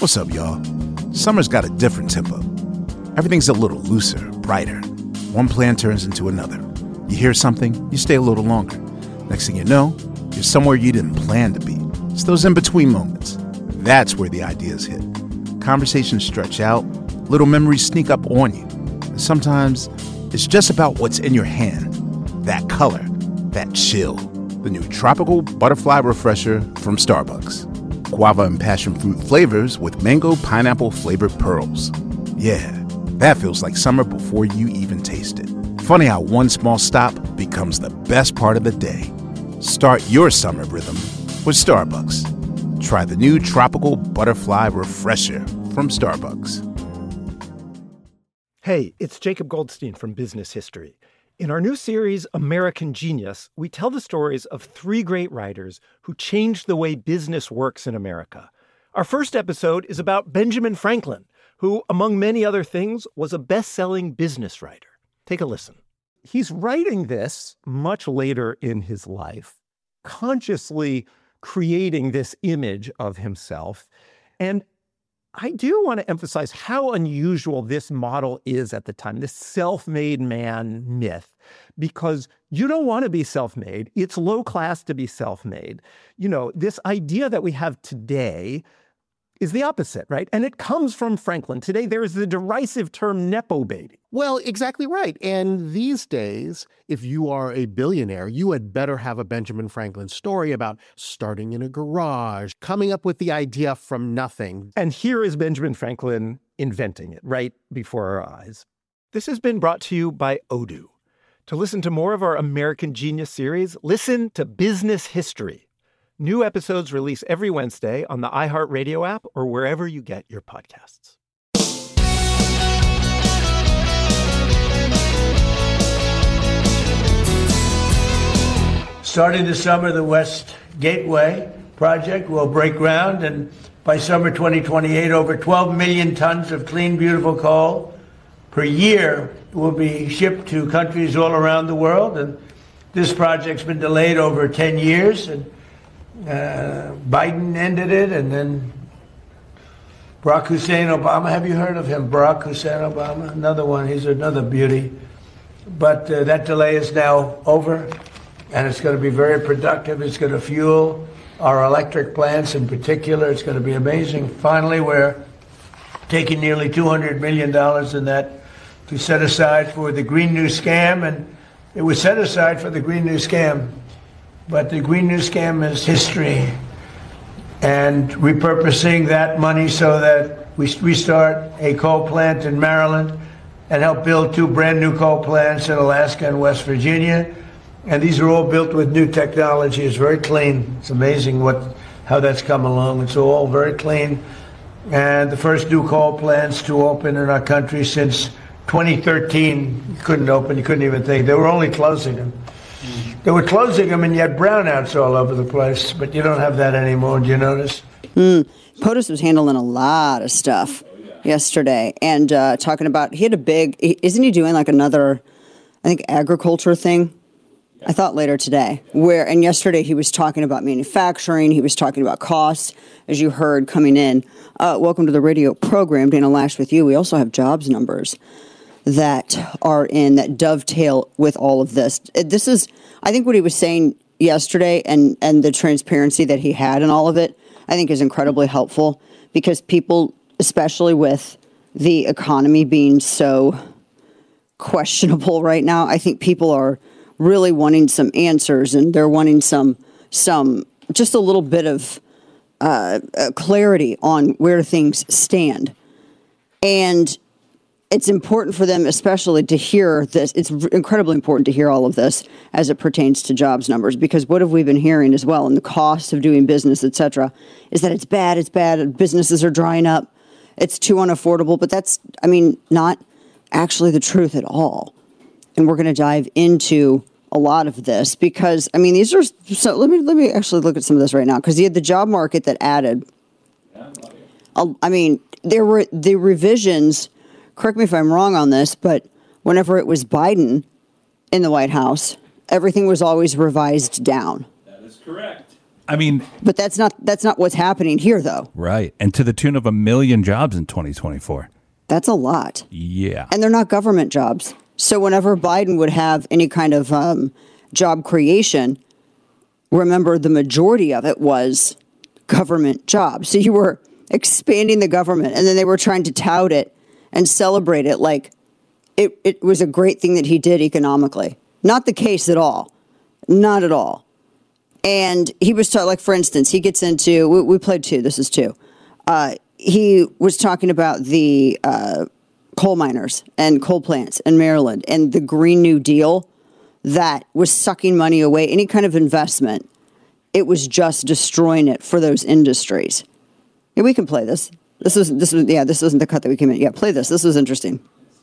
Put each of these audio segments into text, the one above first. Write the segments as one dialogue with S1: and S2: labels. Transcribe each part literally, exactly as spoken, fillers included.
S1: What's up, y'all? Summer's got a different tempo. Everything's a little looser, brighter. One plan turns into another. You hear something, you stay a little longer. Next thing you know, you're somewhere you didn't plan to be. It's those in-between moments. That's where the ideas hit. Conversations stretch out, little memories sneak up on you. And sometimes it's just about what's in your hand. That color, that chill. The new Tropical Butterfly Refresher from Starbucks. Guava and passion fruit flavors with mango pineapple flavored pearls. Yeah, that feels like summer before you even taste it. Funny how one small stop becomes the best part of the day. Start your summer rhythm with Starbucks. Try the new Tropical Butterfly Refresher from Starbucks.
S2: Hey, it's Jacob Goldstein from Business History. In our new series, American Genius, we tell the stories of three great writers who changed the way business works in America. Our first episode is about Benjamin Franklin, who, among many other things, was a best-selling business writer. Take a listen.
S3: He's writing this much later in his life, consciously creating this image of himself. And I do want to emphasize how unusual this model is at the time, this self-made man myth, because you don't want to be self-made. It's low class to be self-made. You know, this idea that we have today is the opposite, right? And it comes from Franklin. Today, there is the derisive term nepo baby.
S4: Well, exactly right. And these days, if you are a billionaire, you had better have a Benjamin Franklin story about starting in a garage, coming up with the idea from nothing.
S3: And here is Benjamin Franklin inventing it right before our eyes.
S2: This has been brought to you by Odoo. To listen to more of our American Genius series, listen to Business History. New episodes release every Wednesday on the iHeartRadio app or wherever you get your podcasts.
S5: Starting this summer, the West Gateway project will break ground, and by summer twenty twenty-eight, over twelve million tons of clean, beautiful coal per year will be shipped to countries all around the world. And this project's been delayed over ten years, and uh, Biden ended it, and then Barack Hussein Obama. Have you heard of him? Barack Hussein Obama, another one. He's another beauty. But uh, that delay is now over, and it's going to be very productive. It's going to fuel our electric plants in particular. It's going to be amazing. Finally, we're taking nearly two hundred million dollars in that to set aside for the Green New Scam, and it was set aside for the Green New Scam, but the Green New Scam is history, and repurposing that money so that we restart a coal plant in Maryland and help build two brand new coal plants in Alaska and West Virginia. And these are all built with new technology. It's very clean. It's amazing what how that's come along. It's all very clean. And the first new coal plants to open in our country since twenty thirteen. You couldn't open, you couldn't even think. They were only closing them. They were closing them, and you had brownouts all over the place. But you don't have that anymore. Do you notice?
S6: Mm. POTUS was handling a lot of stuff yesterday, and uh, talking about, he had a big, isn't he doing like another, I think, agriculture thing? I thought later today, where, and yesterday he was talking about manufacturing, he was talking about costs, as you heard coming in. Uh, welcome to the radio program, Dana Loesch with you. We also have jobs numbers that are in, that dovetail with all of this. This is, I think what he was saying yesterday, and, and the transparency that he had in all of it, I think is incredibly helpful, because people, especially with the economy being so questionable right now, I think people are really wanting some answers, and they're wanting some, some just a little bit of uh, uh, clarity on where things stand. And it's important for them, especially to hear this. It's incredibly important to hear all of this as it pertains to jobs numbers, because what have we been hearing as well, and the cost of doing business, et cetera, is that it's bad, it's bad, businesses are drying up, it's too unaffordable. But that's, I mean, not actually the truth at all. And we're going to dive into a lot of this, because, I mean, these are, so let me, let me actually look at some of this right now, because you had the job market that added, I mean, there were the revisions, correct me if I'm wrong on this, but whenever it was Biden in the White House, everything was always revised down.
S7: That is correct. I mean,
S6: but that's not that's not what's happening here, though.
S7: Right. And to the tune of a million jobs in twenty twenty-four.
S6: That's a lot.
S7: Yeah.
S6: And they're not government jobs. So whenever Biden would have any kind of um, job creation, remember the majority of it was government jobs. So you were expanding the government, and then they were trying to tout it and celebrate it like it, it was a great thing that he did economically. Not the case at all. Not at all. And he was talking, like, for instance, he gets into, we, we played two, this is two. Uh, he was talking about the uh, coal miners and coal plants in Maryland and the Green New Deal that was sucking money away, any kind of investment. It was just destroying it for those industries. Yeah, we can play this. This was, this was, yeah, this wasn't the cut that we came in. Yeah, play this. This was interesting.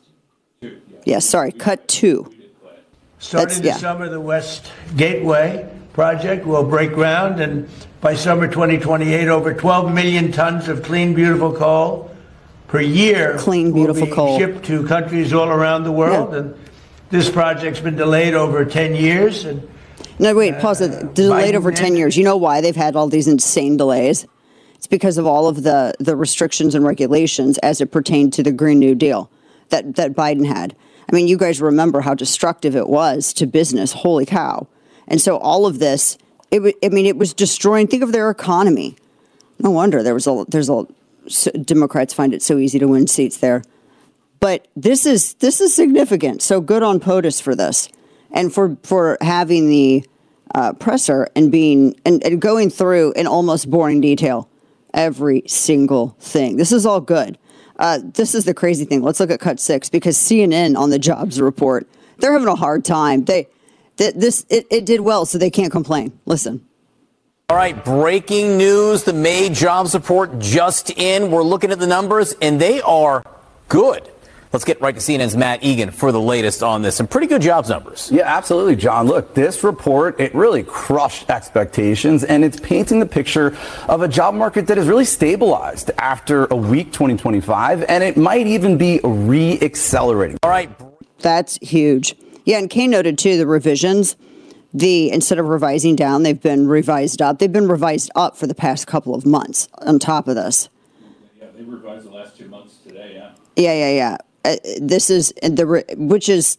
S6: Yeah, sorry, cut two.
S5: Starting this summer, the West Gateway project will break ground, and by summer twenty twenty-eight, over twelve million tons of clean, beautiful coal per year
S6: clean, beautiful
S5: will be
S6: coal.
S5: shipped to countries all around the world.
S6: Yeah.
S5: And this project's been delayed over ten years. And
S6: no, wait, pause it. Delayed over ten years. You know why they've had all these insane delays? It's because of all of the, the restrictions and regulations as it pertained to the Green New Deal that, that Biden had. I mean, you guys remember how destructive it was to business. Holy cow. And so all of this, it, I mean, it was destroying. Think of their economy. No wonder there was a, there's a, Democrats find it so easy to win seats there. But this is, this is significant. So good on POTUS for this and for, for having the uh, presser and being, and, and going through in almost boring detail every single thing. This is all good. Uh, this is the crazy thing. Let's look at cut six, because C N N on the jobs report, they're having a hard time. They, th- this, it, it did well, so they can't complain. Listen.
S8: All right, breaking news. The May jobs report just in. We're looking at the numbers, and they are good. Let's get right to C N N's Matt Egan for the latest on this. Some pretty good jobs numbers.
S9: Yeah, absolutely, John. Look, this report, it really crushed expectations, and it's painting the picture of a job market that has really stabilized after a weak twenty twenty-five, and it might even be re-accelerating.
S8: All right.
S6: That's huge. Yeah, and Kane noted, too, the revisions, the instead of revising down, they've been revised up. They've been revised up for the past couple of months on top of this.
S10: Yeah, they revised the last two months today, yeah.
S6: Yeah, yeah, yeah. Uh, this is the which is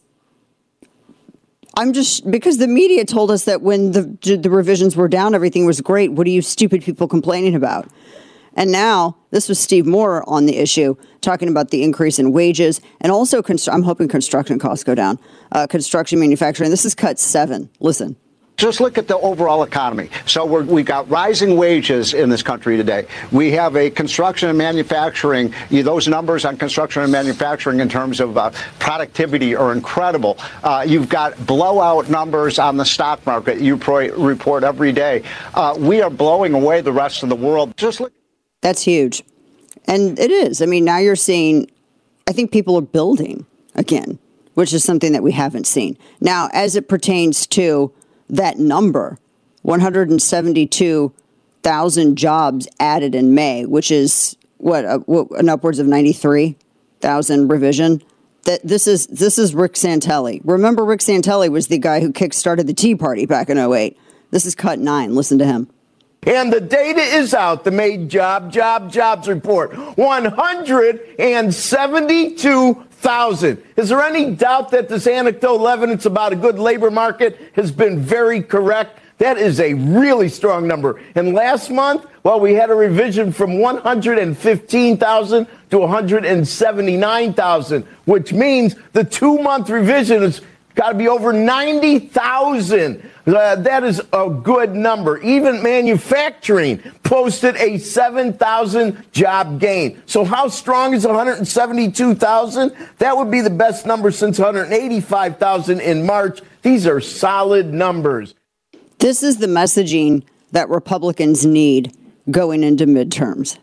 S6: I'm just because the media told us that when the the revisions were down, everything was great. What are you stupid people complaining about? And now this was Steve Moore on the issue talking about the increase in wages and also const- I'm hoping construction costs go down. Uh, construction manufacturing. This is cut seven. Listen.
S11: Just look at the overall economy. So we're, we've got rising wages in this country today. We have a construction and manufacturing. You, those numbers on construction and manufacturing in terms of uh, productivity are incredible. Uh, you've got blowout numbers on the stock market. You pro- report every day. Uh, we are blowing away the rest of the world. Just look.
S6: That's huge. And it is. I mean, now you're seeing, I think people are building again, which is something that we haven't seen. Now, as it pertains to that number, one hundred seventy-two thousand jobs added in May, which is what, uh, what an upwards of ninety-three thousand revision. That this is this is Rick Santelli. Remember, Rick Santelli was the guy who kickstarted the Tea Party back in oh eight. This is cut nine. Listen to him.
S12: And the data is out, the May job, job, jobs report. one hundred seventy-two thousand. Is there any doubt that this anecdotal evidence about a good labor market has been very correct? That is a really strong number. And last month, well, we had a revision from one hundred fifteen thousand to one hundred seventy-nine thousand, which means the two-month revision has got to be over ninety thousand. Uh, that is a good number. Even manufacturing posted a seven thousand job gain. So how strong is one hundred seventy-two thousand? That would be the best number since one hundred eighty-five thousand in March. These are solid numbers.
S6: This is the messaging that Republicans need going into midterms.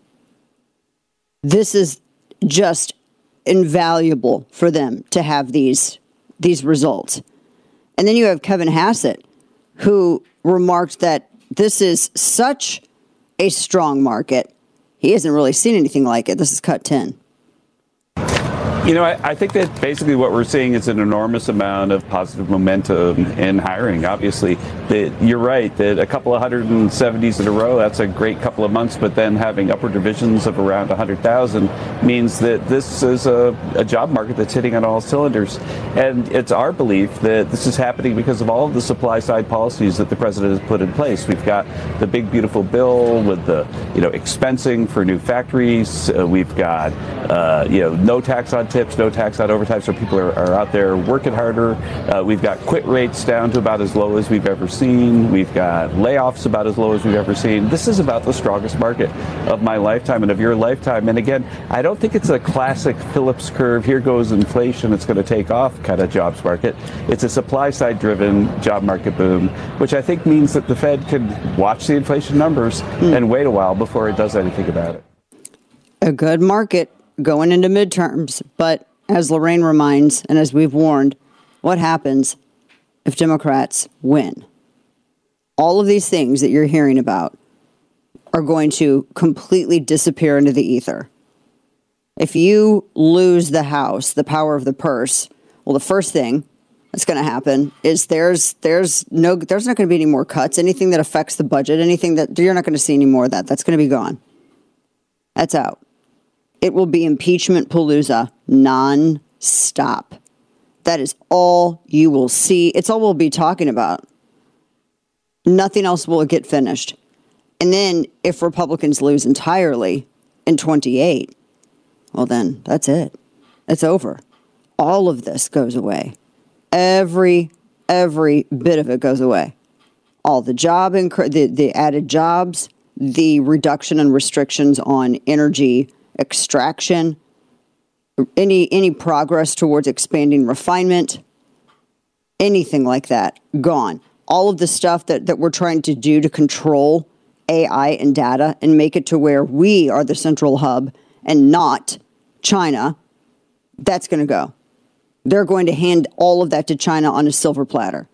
S6: This is just invaluable for them to have these, these results. And then you have Kevin Hassett, who remarked that this is such a strong market. He hasn't really seen anything like it. This is cut ten.
S13: You know, I, I think that basically what we're seeing is an enormous amount of positive momentum in hiring. Obviously, that you're right that a couple of hundred and seventies in a row, that's a great couple of months, but then having upward divisions of around one hundred thousand means that this is a, a job market that's hitting on all cylinders. And it's our belief that this is happening because of all of the supply side policies that the president has put in place. We've got the big, beautiful bill with the, you know, expensing for new factories. Uh, we've got, uh, you know, no tax on tips, no tax on overtime, so people are, are out there working harder. Uh, we've got quit rates down to about as low as we've ever seen. We've got layoffs about as low as we've ever seen. This is about the strongest market of my lifetime and of your lifetime. And again, I don't think it's a classic Phillips curve, here goes inflation, it's going to take off kind of jobs market. It's a supply side driven job market boom, which I think means that the Fed could watch the inflation numbers mm. and wait a while before it does anything about it.
S6: A good market going into midterms. But as Lorraine reminds, and as we've warned, what happens if Democrats win? All of these things that you're hearing about are going to completely disappear into the ether. If you lose the House, the power of the purse, well, the first thing that's going to happen is there's there's no there's not going to be any more cuts. Anything that affects the budget, anything that you're not going to see any more of that. That's going to be gone. That's out. It will be impeachment palooza non-stop. That is all you will see. It's all we'll be talking about. Nothing else will get finished. And then if Republicans lose entirely in twenty-eight, well, then that's it. It's over. All of this goes away. Every, every bit of it goes away. All the job, inc- the, the added jobs, the reduction and restrictions on energy extraction, any any progress towards expanding refinement, anything like that, gone. All of the stuff that, that we're trying to do to control A I and data and make it to where we are the central hub and not China, that's going to go. They're going to hand all of that to China on a silver platter.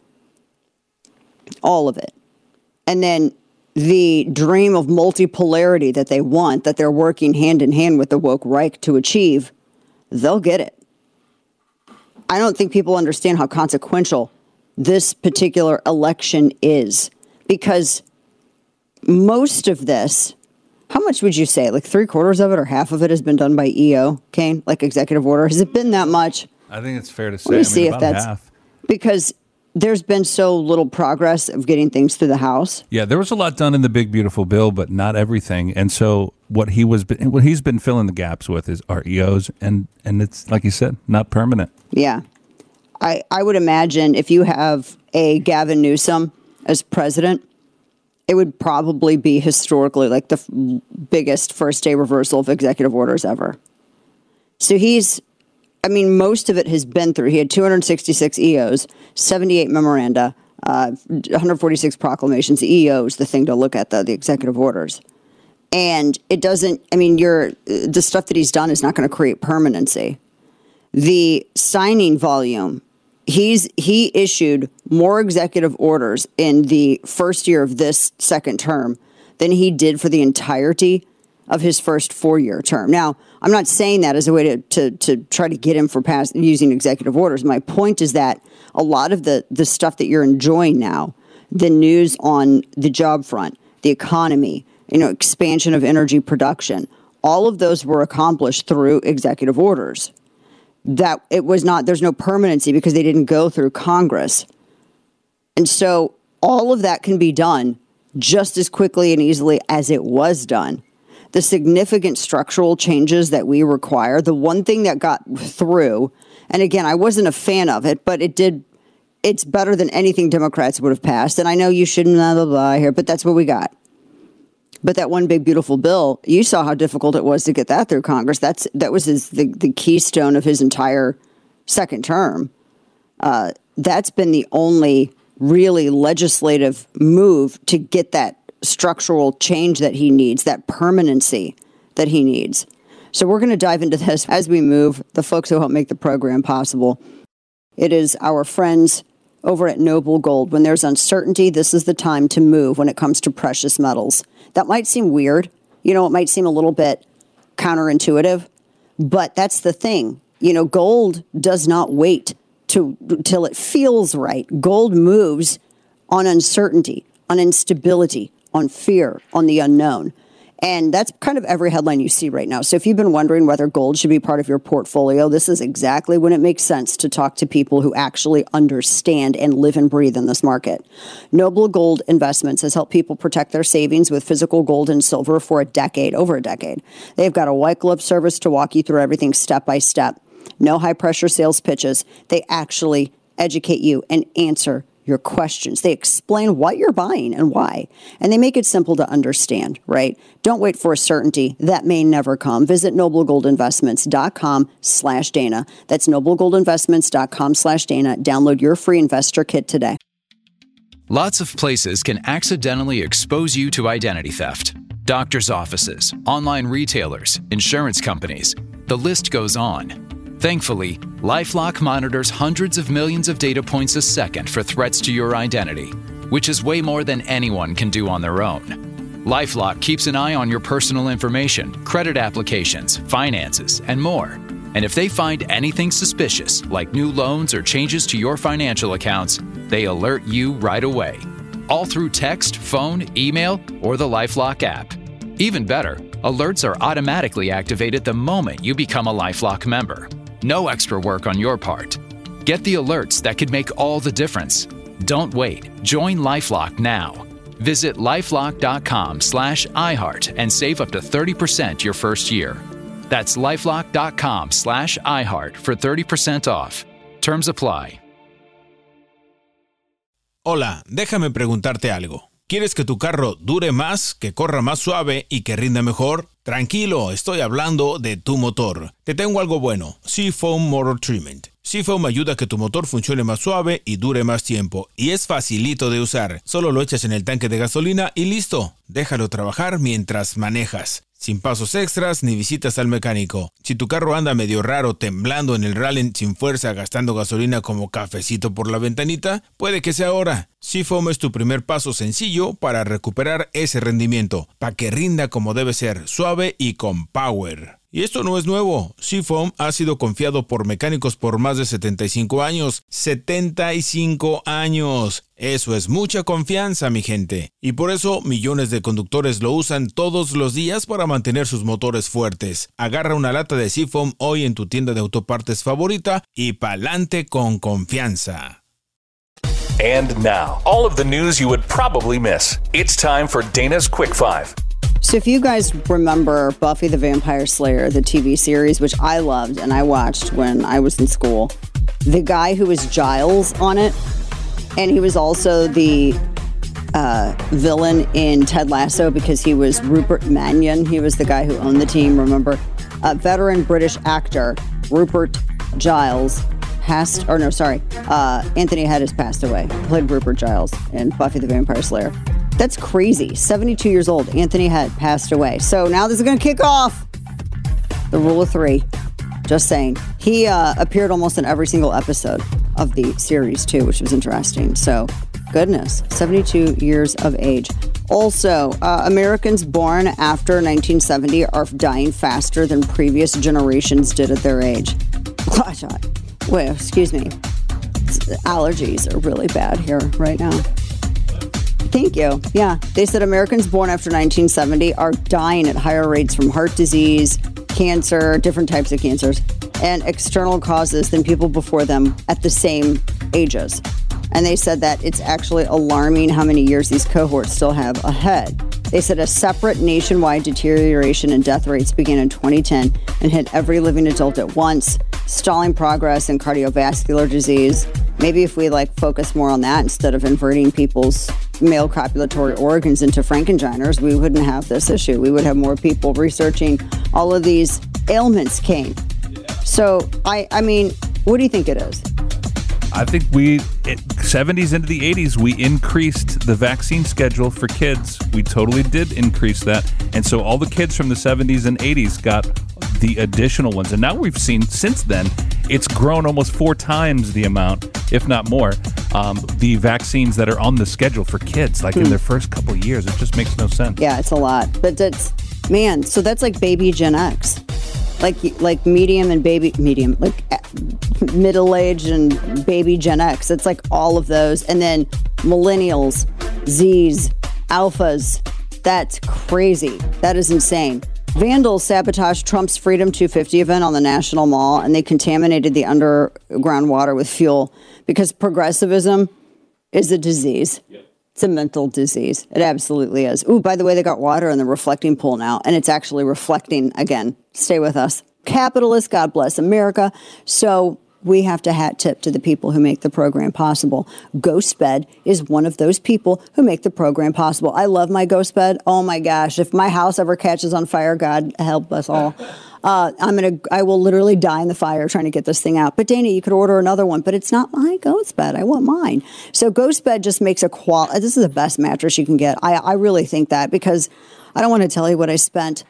S6: All of it. And then the dream of multipolarity that they want, that they're working hand in hand with the woke Reich to achieve, they'll get it. I don't think people understand how consequential this particular election is, because most of this, how much would you say, like three quarters of it or half of it has been done by E O, Kane, like executive order? Has it been that much?
S7: I think it's fair to say.
S6: Let me
S7: I mean,
S6: see
S7: about
S6: if that's
S7: half.
S6: Because there's been so little progress of getting things through the House.
S7: Yeah, there was a lot done in the big beautiful bill, but not everything. And so what he was, what he's been filling the gaps with is our E Os, and and it's like you said, not permanent.
S6: Yeah, I I would imagine if you have a Gavin Newsom as president, it would probably be historically like the f- biggest first day reversal of executive orders ever. So he's, I mean, most of it has been through. He had two hundred sixty-six E Os, seventy-eight memoranda, uh, one hundred forty-six proclamations. The E O is the thing to look at, the, the executive orders. And it doesn't, I mean, you're, the stuff that he's done is not going to create permanency. The signing volume, he's he issued more executive orders in the first year of this second term than he did for the entirety of his first four-year term. Now, I'm not saying that as a way to, to, to try to get him for pass, using executive orders. My point is that a lot of the, the stuff that you're enjoying now, the news on the job front, the economy, you know, expansion of energy production, all of those were accomplished through executive orders. That it was not, there's no permanency because they didn't go through Congress. And so all of that can be done just as quickly and easily as it was done. The significant structural changes that we require, the one thing that got through, and again, I wasn't a fan of it, but it did, it's better than anything Democrats would have passed. And I know you shouldn't blah, blah, blah here, but that's what we got. But that one big, beautiful bill, you saw how difficult it was to get that through Congress. That's That was his, the, the keystone of his entire second term. Uh, that's been the only really legislative move to get that structural change that he needs, that permanency that he needs. So we're going to dive into this as we move, the folks who help make the program possible. It is our friends over at Noble Gold. When there's uncertainty, this is the time to move when it comes to precious metals. That might seem weird. You know, it might seem a little bit counterintuitive, but that's the thing. You know, gold does not wait to till it feels right. Gold moves on uncertainty, on instability, on fear, on the unknown. And that's kind of every headline you see right now. So if you've been wondering whether gold should be part of your portfolio, this is exactly when it makes sense to talk to people who actually understand and live and breathe in this market. Noble Gold Investments has helped people protect their savings with physical gold and silver for a decade, over a decade. They've got a white glove service to walk you through everything step by step. No high pressure sales pitches. They actually educate you and answer your questions. They explain what you're buying and why. And they make it simple to understand, right? Don't wait for a certainty that may never come. Visit noblegoldinvestments.com slash Dana. That's noblegoldinvestments.com slash Dana. Download your free investor kit today.
S14: Lots of places can accidentally expose you to identity theft. Doctors' offices, online retailers, insurance companies. The list goes on. Thankfully, LifeLock monitors hundreds of millions of data points a second for threats to your identity, which is way more than anyone can do on their own. LifeLock keeps an eye on your personal information, credit applications, finances, and more. And if they find anything suspicious, like new loans or changes to your financial accounts, they alert you right away. All through text, phone, email, or the LifeLock app. Even better, alerts are automatically activated the moment you become a LifeLock member. No extra work on your part. Get the alerts that could make all the difference. Don't wait. Join LifeLock now. Visit lifelock.com slash iHeart and save up to thirty percent your first year. That's lifelock.com slash iHeart for thirty percent off. Terms apply.
S15: Hola, déjame preguntarte algo. ¿Quieres que tu carro dure más, que corra más suave y que rinda mejor? Tranquilo, estoy hablando de tu motor. Te tengo algo bueno, Seafoam Motor Treatment. Seafoam ayuda a que tu motor funcione más suave y dure más tiempo. Y es facilito de usar. Solo lo echas en el tanque de gasolina y listo. Déjalo trabajar mientras manejas. Sin pasos extras ni visitas al mecánico. Si tu carro anda medio raro, temblando en el rally sin fuerza, gastando gasolina como cafecito por la ventanita, puede que sea ahora. Seafoam es tu primer paso sencillo para recuperar ese rendimiento, para que rinda como debe ser, suave y con power. Y esto no es nuevo. Seafoam ha sido confiado por mecánicos por más de setenta y cinco años. ¡setenta y cinco años! Eso es mucha confianza, mi gente. Y por eso millones de conductores lo usan todos los días para mantener sus motores fuertes. Agarra una lata de Seafoam hoy en tu tienda de autopartes favorita y pa'lante con confianza.
S16: And now, all of the news you would probably miss. It's time for Dana's Quick Five.
S6: So if you guys remember Buffy the Vampire Slayer, the T V series, which I loved and I watched when I was in school, the guy who was Giles on it, and he was also the uh, villain in Ted Lasso because he was Rupert Mannion. He was the guy who owned the team, remember? A veteran British actor, Rupert Giles, passed, or no, sorry, uh, Anthony Hedges passed away. He played Rupert Giles in Buffy the Vampire Slayer. That's crazy. seventy-two years old. Anthony had passed away. So now this is going to kick off the rule of three. Just saying. He uh, appeared almost in every single episode of the series, too, which was interesting. So, goodness, seventy-two years of age. Also, uh, Americans born after nineteen seventy are dying faster than previous generations did at their age. Wait, excuse me. Allergies are really bad here right now. Thank you. Yeah, they said Americans born after nineteen seventy are dying at higher rates from heart disease, cancer, different types of cancers, and external causes than people before them at the same ages. And they said that it's actually alarming how many years these cohorts still have ahead. They said a separate nationwide deterioration in death rates began in twenty ten and hit every living adult at once, stalling progress in cardiovascular disease. Maybe if we like focus more on that instead of inverting people's male copulatory organs into frankenginers, we wouldn't have this issue. We would have more people researching all of these ailments, Kane. So, I, I mean, what do you think it is?
S7: I think we, it, seventies into the eighties, we increased the vaccine schedule for kids. We totally did increase that. And so all the kids from the seventies and eighties got the additional ones. And now we've seen since then, it's grown almost four times the amount, if not more, um, the vaccines that are on the schedule for kids, like hmm. in their first couple of years. It just makes no sense.
S6: Yeah, it's a lot. But that's, man, so that's like baby Gen X. like like medium and baby medium, like middle age and baby Gen X. It's like all of those, and then millennials, Z's, alphas. That's crazy. That is insane. Vandals sabotaged Trump's Freedom two fifty event on the National Mall, and they contaminated the underground water with fuel because progressivism is a disease. Yep. It's a mental disease. It absolutely is. Ooh, by the way, they got water in the reflecting pool now, and it's actually reflecting again. Stay with us. Capitalists, God bless America. So we have to hat tip to the people who make the program possible. GhostBed is one of those people who make the program possible. I love my GhostBed. Oh my gosh. If my house ever catches on fire, God help us all. Uh, I'm going to, I will literally die in the fire trying to get this thing out. But Dana, you could order another one, but it's not my GhostBed. I want mine. So GhostBed just makes a qual, this is the best mattress you can get. I, I really think that, because I don't want to tell you what I spent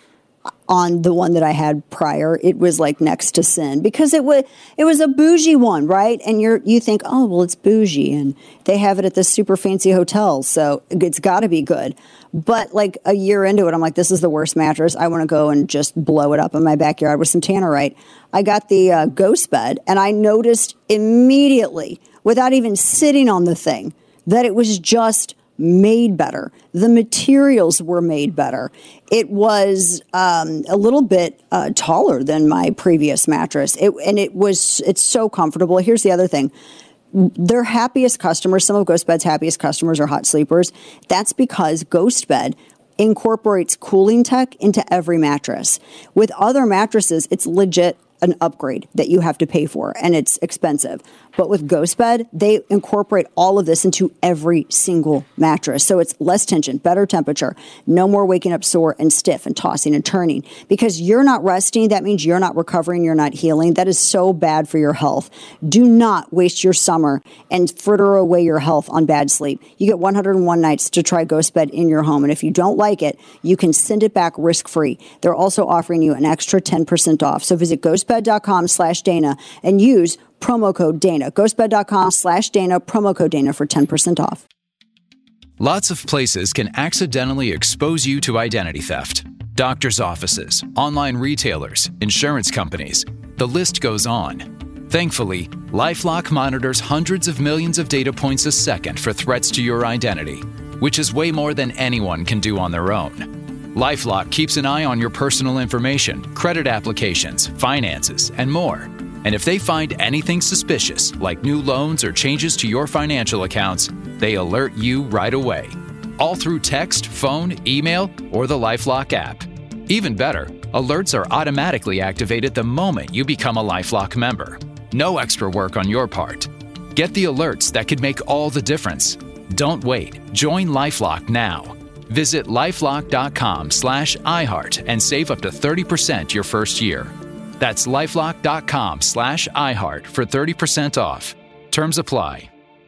S6: on the one that I had prior. It was like next to sin, because it was it was a bougie one, right? And you're you think, oh well, it's bougie, and they have it at this super fancy hotel, so it's got to be good. But like a year into it, I'm like, this is the worst mattress. I want to go and just blow it up in my backyard with some Tannerite. I got the uh, GhostBed, and I noticed immediately, without even sitting on the thing, that it was just made better. The materials were made better. It was um, a little bit uh, taller than my previous mattress. It, and it was, it's so comfortable. Here's the other thing. Their happiest customers, some of GhostBed's happiest customers are hot sleepers. That's because GhostBed incorporates cooling tech into every mattress. With other mattresses, it's legit an upgrade that you have to pay for, and it's expensive. But with GhostBed, they incorporate all of this into every single mattress. So it's less tension, better temperature, no more waking up sore and stiff and tossing and turning. Because you're not resting, that means you're not recovering, you're not healing. That is so bad for your health. Do not waste your summer and fritter away your health on bad sleep. You get one hundred one nights to try GhostBed in your home. And if you don't like it, you can send it back risk-free. They're also offering you an extra ten percent off. So visit ghostbed.com slash Dana and use promo code Dana. Ghostbed.com slash Dana, promo code Dana for ten percent off.
S14: Lots of places can accidentally expose you to identity theft. Doctors' offices, online retailers, insurance companies. The list goes on. Thankfully, LifeLock monitors hundreds of millions of data points a second for threats to your identity, which is way more than anyone can do on their own. LifeLock keeps an eye on your personal information, credit applications, finances, and more. And if they find anything suspicious, like new loans or changes to your financial accounts, they alert you right away. All through text, phone, email, or the LifeLock app. Even better, alerts are automatically activated the moment you become a LifeLock member. No extra work on your part. Get the alerts that could make all the difference. Don't wait. Join LifeLock now. Visit lifelock.com slash iHeart and save up to thirty percent your first year. That's lifelock.com slash iHeart for thirty percent off. Terms apply.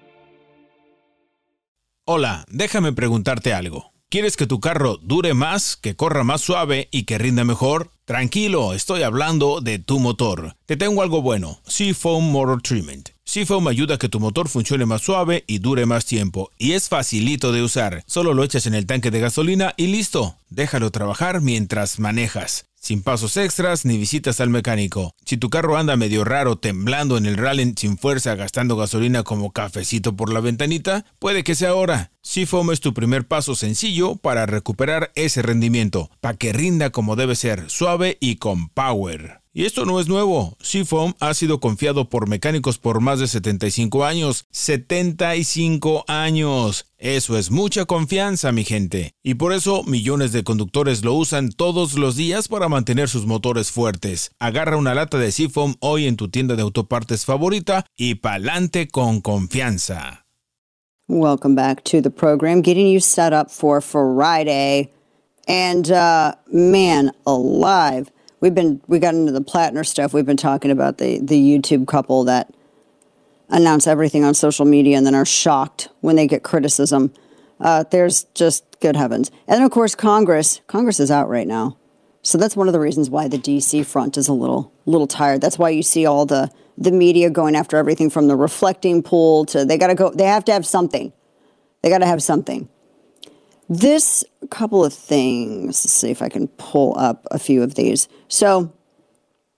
S15: Hola, déjame preguntarte algo. ¿Quieres que tu carro dure más, que corra más suave y que rinda mejor? Tranquilo, estoy hablando de tu motor. Te tengo algo bueno, Seafoam Motor Treatment. Seafoam ayuda a que tu motor funcione más suave y dure más tiempo. Y es facilito de usar. Solo lo echas en el tanque de gasolina y listo. Déjalo trabajar mientras manejas. Sin pasos extras ni visitas al mecánico. Si tu carro anda medio raro, temblando en el rally sin fuerza, gastando gasolina como cafecito por la ventanita, puede que sea ahora. Seafoam es tu primer paso sencillo para recuperar ese rendimiento, para que rinda como debe ser, suave y con power. Y esto no es nuevo. Seafoam ha sido confiado por mecánicos por más de setenta y cinco años. ¡setenta y cinco años! Eso es mucha confianza, mi gente. Y por eso millones de conductores lo usan todos los días para mantener sus motores fuertes. Agarra una lata de Seafoam hoy en tu tienda de autopartes favorita y pa'lante con confianza.
S6: Welcome back to the program, getting you set up for Friday. And, uh, man alive. We've been, we got into the Plattner stuff. We've been talking about the, the YouTube couple that announce everything on social media and then are shocked when they get criticism. Uh, there's just, good heavens. And of course, Congress, Congress is out right now. So that's one of the reasons why the D C front is a little, little tired. That's why you see all the, the media going after everything from the reflecting pool to, they got to go, they have to have something. They got to have something. This couple of things, let's see if I can pull up a few of these. So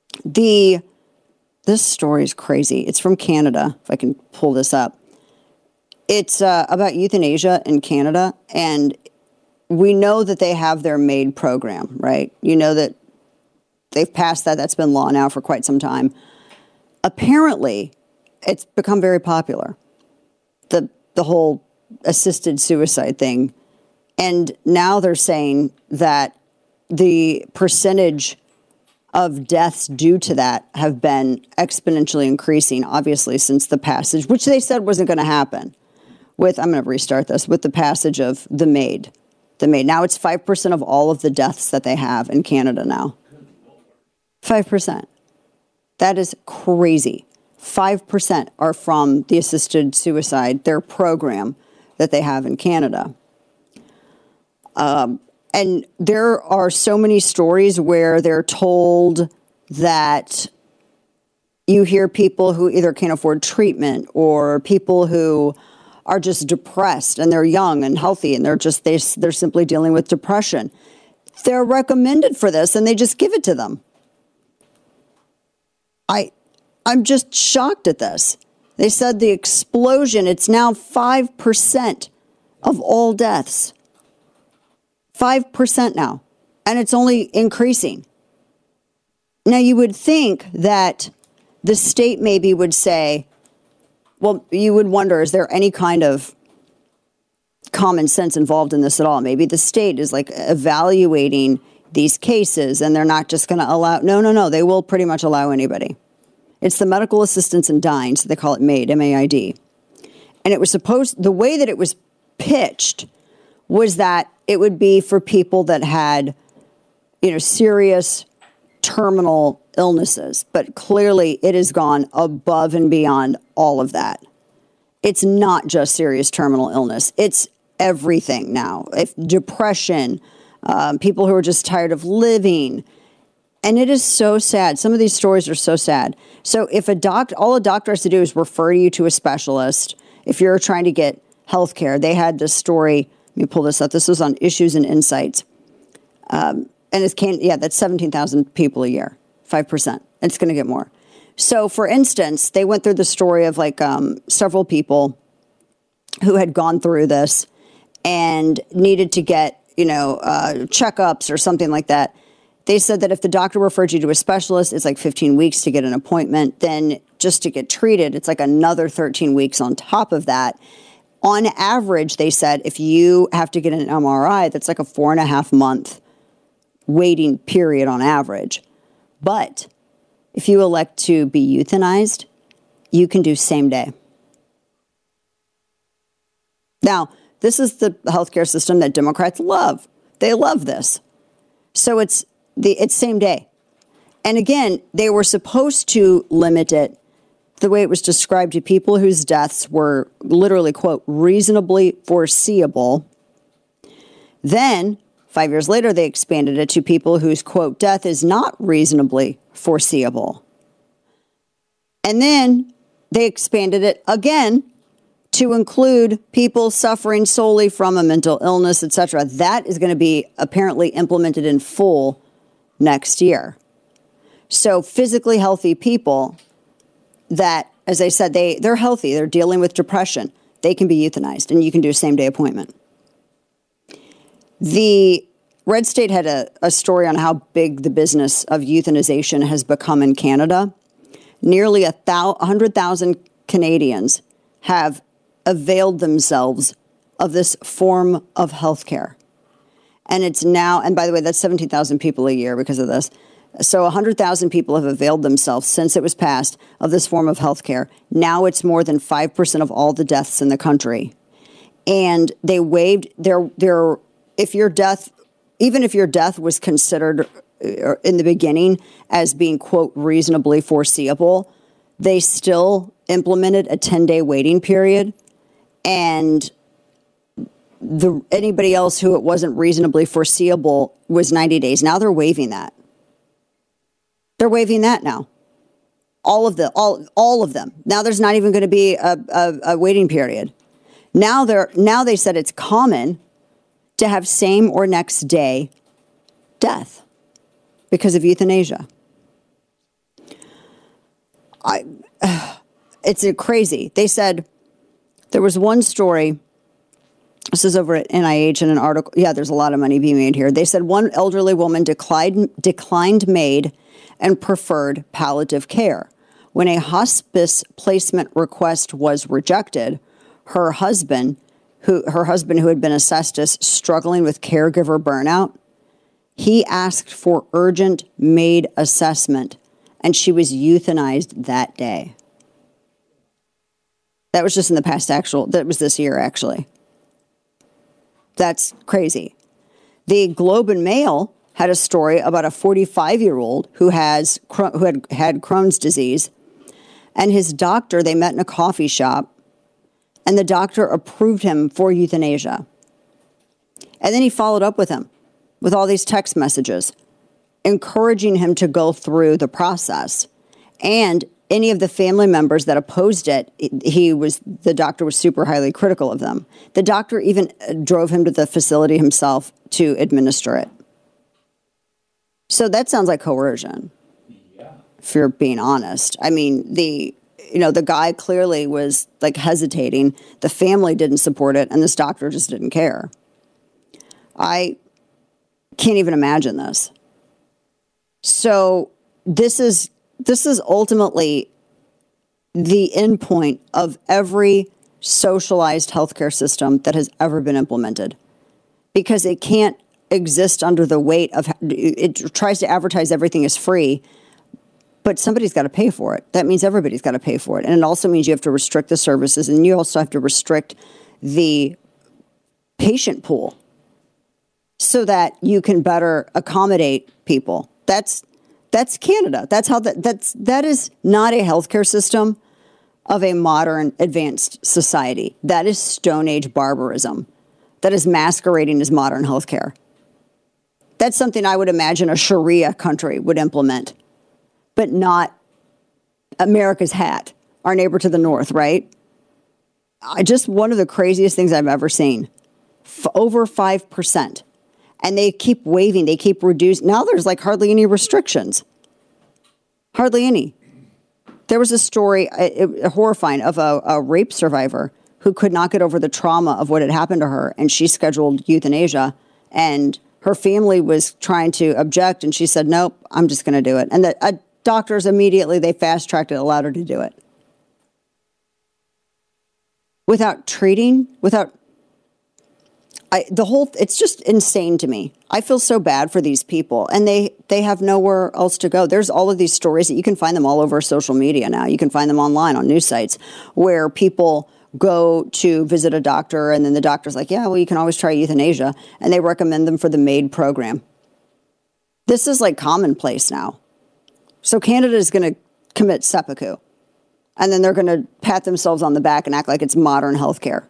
S6: The this story is crazy. It's from Canada, if I can pull this up. It's uh, about euthanasia in Canada, and we know that they have their MAID program, right? You know that they've passed that. That's been law now for quite some time. Apparently, it's become very popular, the the whole assisted suicide thing. And now they're saying that the percentage of deaths due to that have been exponentially increasing, obviously, since the passage, which they said wasn't going to happen with, I'm going to restart this, with the passage of the MAID. The MAID. Now it's five percent of all of the deaths that they have in Canada now. five percent. That is crazy. five percent are from the assisted suicide, their program that they have in Canada. Um, and there are so many stories where they're told that you hear people who either can't afford treatment or people who are just depressed and they're young and healthy and they're just, they, they're simply dealing with depression. They're recommended for this and they just give it to them. I, I'm just shocked at this. They said the explosion, it's now five percent of all deaths. five percent now. And it's only increasing. Now, you would think that the state maybe would say, well, you would wonder, is there any kind of common sense involved in this at all? Maybe the state is like evaluating these cases and they're not just going to allow. No, no, no. They will pretty much allow anybody. It's the Medical Assistance in Dying, so they call it MAID, M A I D. And it was supposed, the way that it was pitched was that it would be for people that had, you know, serious terminal illnesses. But clearly it has gone above and beyond all of that. It's not just serious terminal illness. It's everything now. If depression, um, people who are just tired of living. And it is so sad. Some of these stories are so sad. So if a doc, all a doctor has to do is refer you to a specialist. If you're trying to get health care, they had this story. Let me pull this up. This was on Issues and Insights. Um, and it's can yeah, that's seventeen thousand people a year, five percent. It's going to get more. So, for instance, they went through the story of like um, several people who had gone through this and needed to get, you know, uh, checkups or something like that. They said that if the doctor referred you to a specialist, it's like fifteen weeks to get an appointment. Then just to get treated, it's like another thirteen weeks on top of that. On average, they said if you have to get an M R I, that's like a four and a half month waiting period on average. But if you elect to be euthanized, you can do same day. Now, this is the healthcare system that Democrats love. They love this. So it's the it's same day. And again, they were supposed to limit it the way it was described to people whose deaths were literally, quote, reasonably foreseeable. Then, five years later, they expanded it to people whose, quote, death is not reasonably foreseeable. And then they expanded it again to include people suffering solely from a mental illness, et cetera. That is going to be apparently implemented in full next year. So physically healthy people that, as I said, they, they're healthy, they're dealing with depression, they can be euthanized, and you can do a same-day appointment. The Red State had a, a story on how big the business of euthanization has become in Canada. Nearly a thou- one hundred thousand Canadians have availed themselves of this form of healthcare. And it's now, and by the way, that's seventeen thousand people a year because of this. So one hundred thousand people have availed themselves since it was passed of this form of healthcare. Now it's more than five percent of all the deaths in the country. And they waived their, their, if your death, even if your death was considered in the beginning as being, quote, reasonably foreseeable, they still implemented a ten-day waiting period. And the anybody else who it wasn't reasonably foreseeable was ninety days. Now they're waiving that. They're waiving that now. All of the all all of them. Now there's not even going to be a, a, a waiting period. Now they're now they said it's common to have same or next day death because of euthanasia. I, uh, it's uh, crazy. They said there was one story. This is over at N I H in an article. Yeah, there's a lot of money being made here. They said one elderly woman declined, declined MAID and preferred palliative care. When a hospice placement request was rejected, her husband, who her husband who had been assessed as struggling with caregiver burnout, he asked for urgent MAID assessment, and she was euthanized that day. That was just in the past actual, that was this year actually. That's crazy. The Globe and Mail had a story about a forty-five-year-old who has who had had Crohn's disease, and his doctor, they met in a coffee shop, and the doctor approved him for euthanasia. And then he followed up with him with all these text messages, encouraging him to go through the process. And any of the family members that opposed it, he was the doctor was super highly critical of them. The doctor even drove him to the facility himself to administer it. So that sounds like coercion. Yeah. If you're being honest. I mean, the you know, the guy clearly was like hesitating. The family didn't support it, and this doctor just didn't care. I can't even imagine this. So this is This is ultimately the end point of every socialized healthcare system that has ever been implemented, because it can't exist under the weight of, it tries to advertise everything is free, but somebody's got to pay for it. That means everybody's got to pay for it. And it also means you have to restrict the services, and you also have to restrict the patient pool so that you can better accommodate people. That's That's Canada. That's how that that's that is not a healthcare system of a modern advanced society. That is Stone Age barbarism. That is masquerading as modern healthcare. That's something I would imagine a Sharia country would implement, but not America's hat, our neighbor to the north, right? I just one of the craziest things I've ever seen. F- over five percent. And they keep waiving, they keep reducing. Now there's like hardly any restrictions. Hardly any. There was a story, it, it, horrifying, of a, a rape survivor who could not get over the trauma of what had happened to her, and she scheduled euthanasia, and her family was trying to object, and she said, nope, I'm just going to do it. And the uh, doctors immediately, they fast-tracked it, allowed her to do it. Without treating, without I, the whole, it's just insane to me. I feel so bad for these people, and they, they have nowhere else to go. There's all of these stories that you can find them all over social media now. You can find them online on news sites where people go to visit a doctor, and then the doctor's like, yeah, well, you can always try euthanasia, and they recommend them for the MAID program. This is like commonplace now. So Canada is going to commit seppuku, and then they're going to pat themselves on the back and act like it's modern healthcare.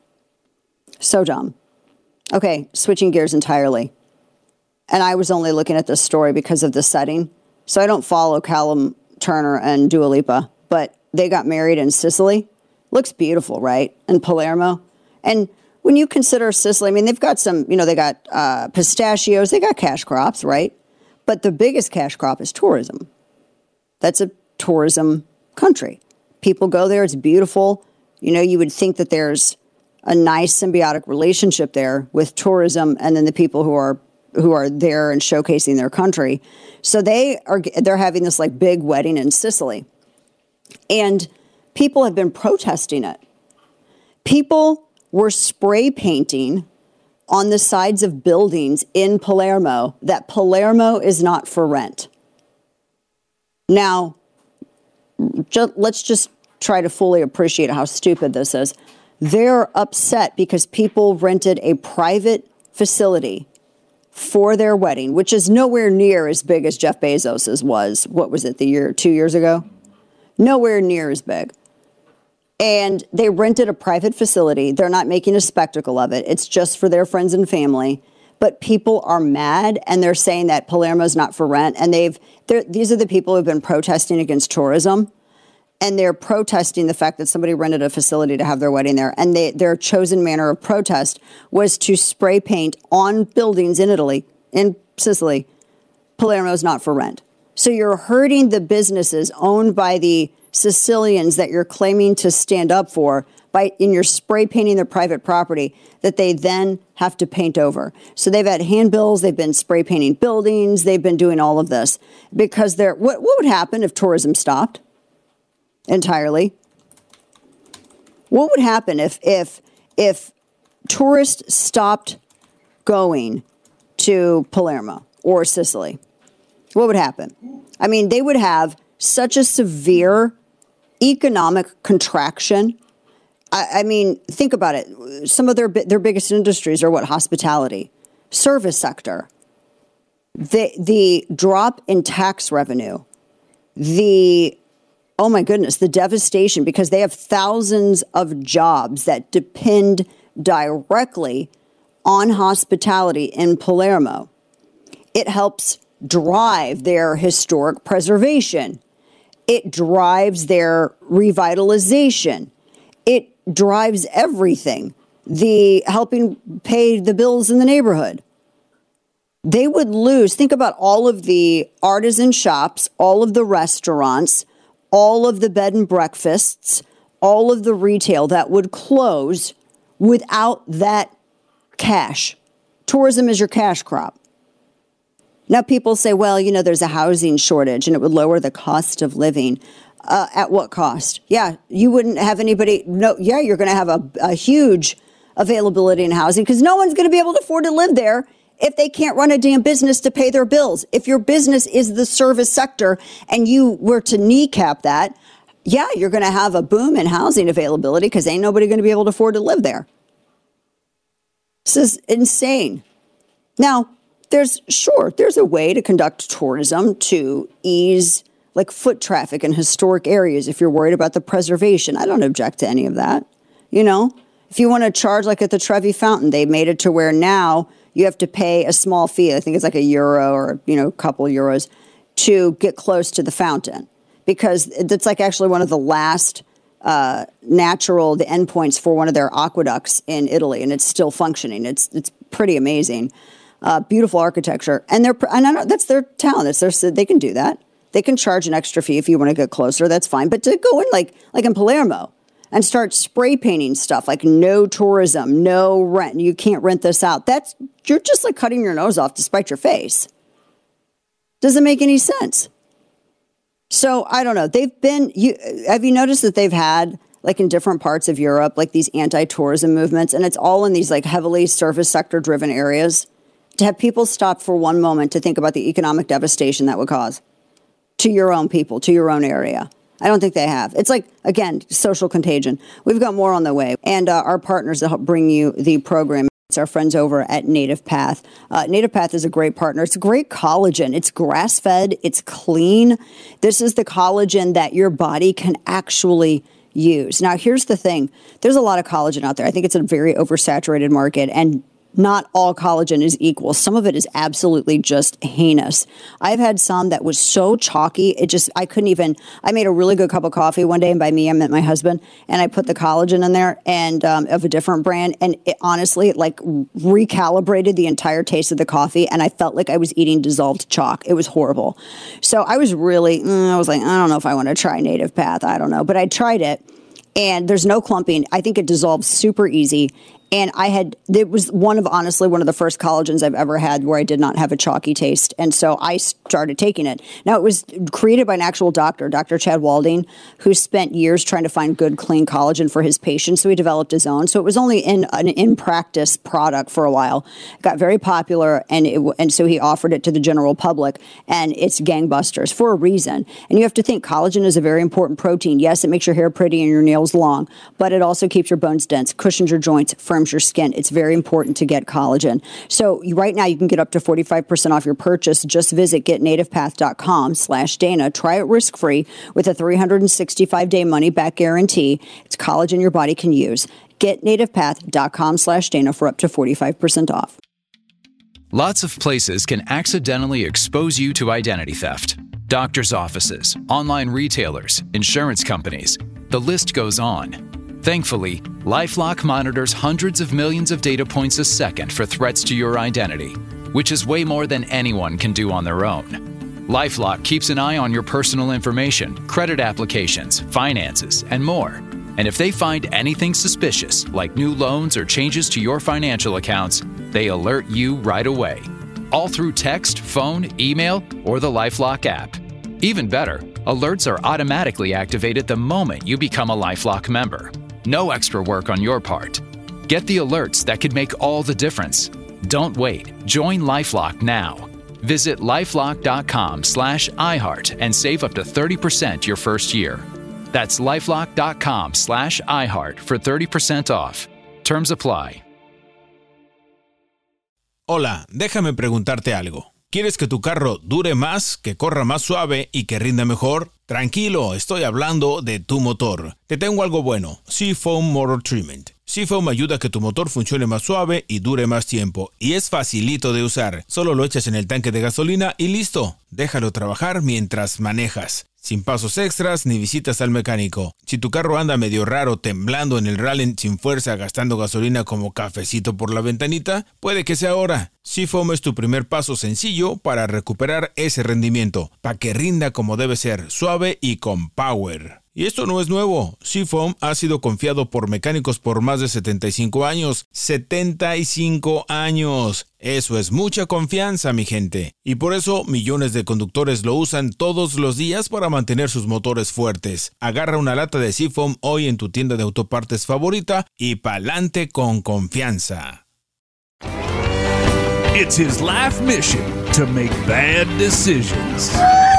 S6: So dumb. Okay, switching gears entirely. And I was only looking at this story because of the setting. So I don't follow Callum Turner and Dua Lipa, but they got married in Sicily. Looks beautiful, right? In Palermo. And when you consider Sicily, I mean, they've got some, you know, they got uh, pistachios, they got cash crops, right? But the biggest cash crop is tourism. That's a tourism country. People go there, it's beautiful. You know, you would think that there's a nice symbiotic relationship there with tourism and then the people who are who are there and showcasing their country. So they are they're having this like big wedding in Sicily. And people have been protesting it. People were spray painting on the sides of buildings in Palermo that Palermo is not for rent. Now, just, let's just try to fully appreciate how stupid this is. They're upset because people rented a private facility for their wedding, which is nowhere near as big as Jeff Bezos's was. What was it, the year, two years ago? Nowhere near as big. And they rented a private facility. They're not making a spectacle of it. It's just for their friends and family. But people are mad, and they're saying that Palermo's not for rent. And they've these are the people who've been protesting against tourism. And they're protesting the fact that somebody rented a facility to have their wedding there. And they, their chosen manner of protest was to spray paint on buildings in Italy, in Sicily, Palermo's not for rent. So you're hurting the businesses owned by the Sicilians that you're claiming to stand up for by in your spray painting their private property that they then have to paint over. So they've had handbills, they've been spray painting buildings, they've been doing all of this because they're what, what would happen if tourism stopped entirely? What would happen if if if tourists stopped going to Palermo or Sicily? What would happen? I mean, they would have such a severe economic contraction. I, I mean, think about it. Some of their their biggest industries are what? Hospitality, service sector. The the drop in tax revenue, the oh my goodness, the devastation because they have thousands of jobs that depend directly on hospitality in Palermo. It helps drive their historic preservation. It drives their revitalization. It drives everything. The helping pay the bills in the neighborhood. They would lose. Think about all of the artisan shops, all of the restaurants, all of the bed and breakfasts, all of the retail that would close without that cash. Tourism is your cash crop. Now, people say, well, you know, there's a housing shortage and it would lower the cost of living. Uh, at what cost? Yeah, you wouldn't have anybody. No, yeah, you're going to have a, a huge availability in housing because no one's going to be able to afford to live there if they can't run a damn business to pay their bills. If your business is the service sector and you were to kneecap that, yeah, you're going to have a boom in housing availability because ain't nobody going to be able to afford to live there. This is insane. Now, there's sure, there's a way to conduct tourism to ease like foot traffic in historic areas if you're worried about the preservation. I don't object to any of that. You know, if you want to charge like at the Trevi Fountain, they made it to where now you have to pay a small fee. I think it's like a euro or, you know, a couple euros to get close to the fountain because it's like actually one of the last uh, natural, the endpoints for one of their aqueducts in Italy. And it's still functioning. It's, it's pretty amazing. Uh, beautiful architecture. And they're, and I know that's their town. That's their, they can do that. They can charge an extra fee if you want to get closer. That's fine. But to go in like, like in Palermo and start spray painting stuff like no tourism, no rent, you can't rent this out. That's, you're just like cutting your nose off to spite your face. Doesn't make any sense. So I don't know. They've been, you, have you noticed that they've had like in different parts of Europe, like these anti-tourism movements, and it's all in these like heavily service sector driven areas? To have people stop for one moment to think about the economic devastation that would cause to your own people, to your own area. I don't think they have. It's like, again, social contagion. We've got more on the way. And uh, our partners that help bring you the program, it's our friends over at Native Path. Uh, Native Path is a great partner. It's great collagen. It's grass-fed. It's clean. This is the collagen that your body can actually use. Now, here's the thing. There's a lot of collagen out there. I think it's a very oversaturated market, and not all collagen is equal. Some of it is absolutely just heinous. I've had some that was so chalky, it just, I couldn't even, I made a really good cup of coffee one day, and by me, I meant my husband, and I put the collagen in there and um, of a different brand, and it honestly, it like recalibrated the entire taste of the coffee, and I felt like I was eating dissolved chalk. It was horrible. So I was really, mm, I was like, I don't know if I want to try Native Path. I don't know, but I tried it, and there's no clumping. I think it dissolves super easy. And I had, it was one of, honestly, one of the first collagens I've ever had where I did not have a chalky taste. And so I started taking it. Now, it was created by an actual doctor, Doctor Chad Walding, who spent years trying to find good, clean collagen for his patients. So he developed his own. So it was only in an in-practice product for a while. It got very popular, and it, and so he offered it to the general public, and it's gangbusters for a reason. And you have to think collagen is a very important protein. Yes, it makes your hair pretty and your nails long, but it also keeps your bones dense, cushions your joints, firms your skin. It's very important to get collagen. So right now you can get up to forty-five percent off your purchase. Just visit getnativepath.com slash Dana. Try it risk-free with a three hundred sixty-five day money-back guarantee. It's collagen your body can use. Getnativepath.com slash Dana for up to forty-five percent off.
S14: Lots of places can accidentally expose you to identity theft. Doctors' offices, online retailers, insurance companies. The list goes on. Thankfully, LifeLock monitors hundreds of millions of data points a second for threats to your identity, which is way more than anyone can do on their own. LifeLock keeps an eye on your personal information, credit applications, finances, and more. And if they find anything suspicious, like new loans or changes to your financial accounts, they alert you right away. All through text, phone, email, or the LifeLock app. Even better, alerts are automatically activated the moment you become a LifeLock member. No extra work on your part. Get the alerts that could make all the difference. Don't wait. Join LifeLock now. Visit lifelock.com slash iHeart and save up to thirty percent your first year. That's lifelock.com slash iHeart for thirty percent off. Terms apply.
S15: Hola, déjame preguntarte algo. ¿Quieres que tu carro dure más, que corra más suave y que rinda mejor? Tranquilo, estoy hablando de tu motor. Te tengo algo bueno, Seafoam Motor Treatment. Seafoam ayuda a que tu motor funcione más suave y dure más tiempo. Y es facilito de usar. Solo lo echas en el tanque de gasolina y listo. Déjalo trabajar mientras manejas. Sin pasos extras ni visitas al mecánico. Si tu carro anda medio raro, temblando en el rally sin fuerza, gastando gasolina como cafecito por la ventanita, puede que sea ahora. Seafoam es tu primer paso sencillo para recuperar ese rendimiento, para que rinda como debe ser, suave y con power. Y esto no es nuevo. Seafoam ha sido confiado por mecánicos por más de setenta y cinco años. ¡setenta y cinco años! Eso es mucha confianza, mi gente. Y por eso millones de conductores lo usan todos los días para mantener sus motores fuertes. Agarra una lata de Seafoam hoy en tu tienda de autopartes favorita y pa'lante con confianza.
S16: It's his life mission to make bad decisions.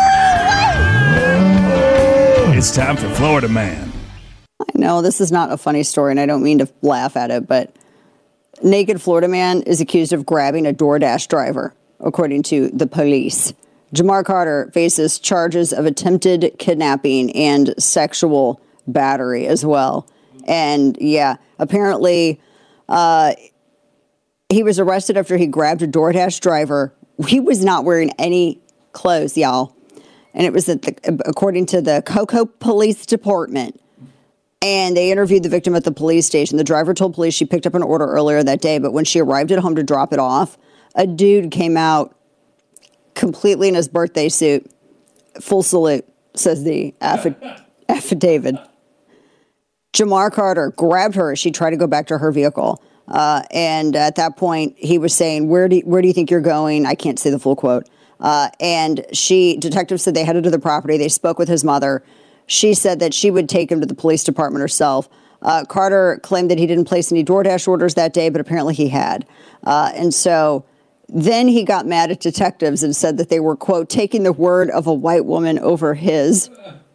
S16: It's time for Florida Man.
S6: I know this is not a funny story, and I don't mean to laugh at it, but naked Florida man is accused of grabbing a DoorDash driver, according to the police. Jamar Carter faces charges of attempted kidnapping and sexual battery as well. And yeah, apparently uh, he was arrested after he grabbed a DoorDash driver. He was not wearing any clothes, y'all. And it was at the, according to the Cocoa Police Department. And they interviewed the victim at the police station. The driver told police she picked up an order earlier that day, but when she arrived at home to drop it off, a dude came out completely in his birthday suit. Full salute, says the affi- affidavit. Jamar Carter grabbed her as she tried to go back to her vehicle. Uh, and at that point, he was saying, where do, where do you think you're going? I can't say the full quote. Uh, and she, detectives said they headed to the property. They spoke with his mother. She said that she would take him to the police department herself. Uh, Carter claimed that he didn't place any DoorDash orders that day, but apparently he had. Uh, and so then he got mad at detectives and said that they were, quote, taking the word of a white woman over his.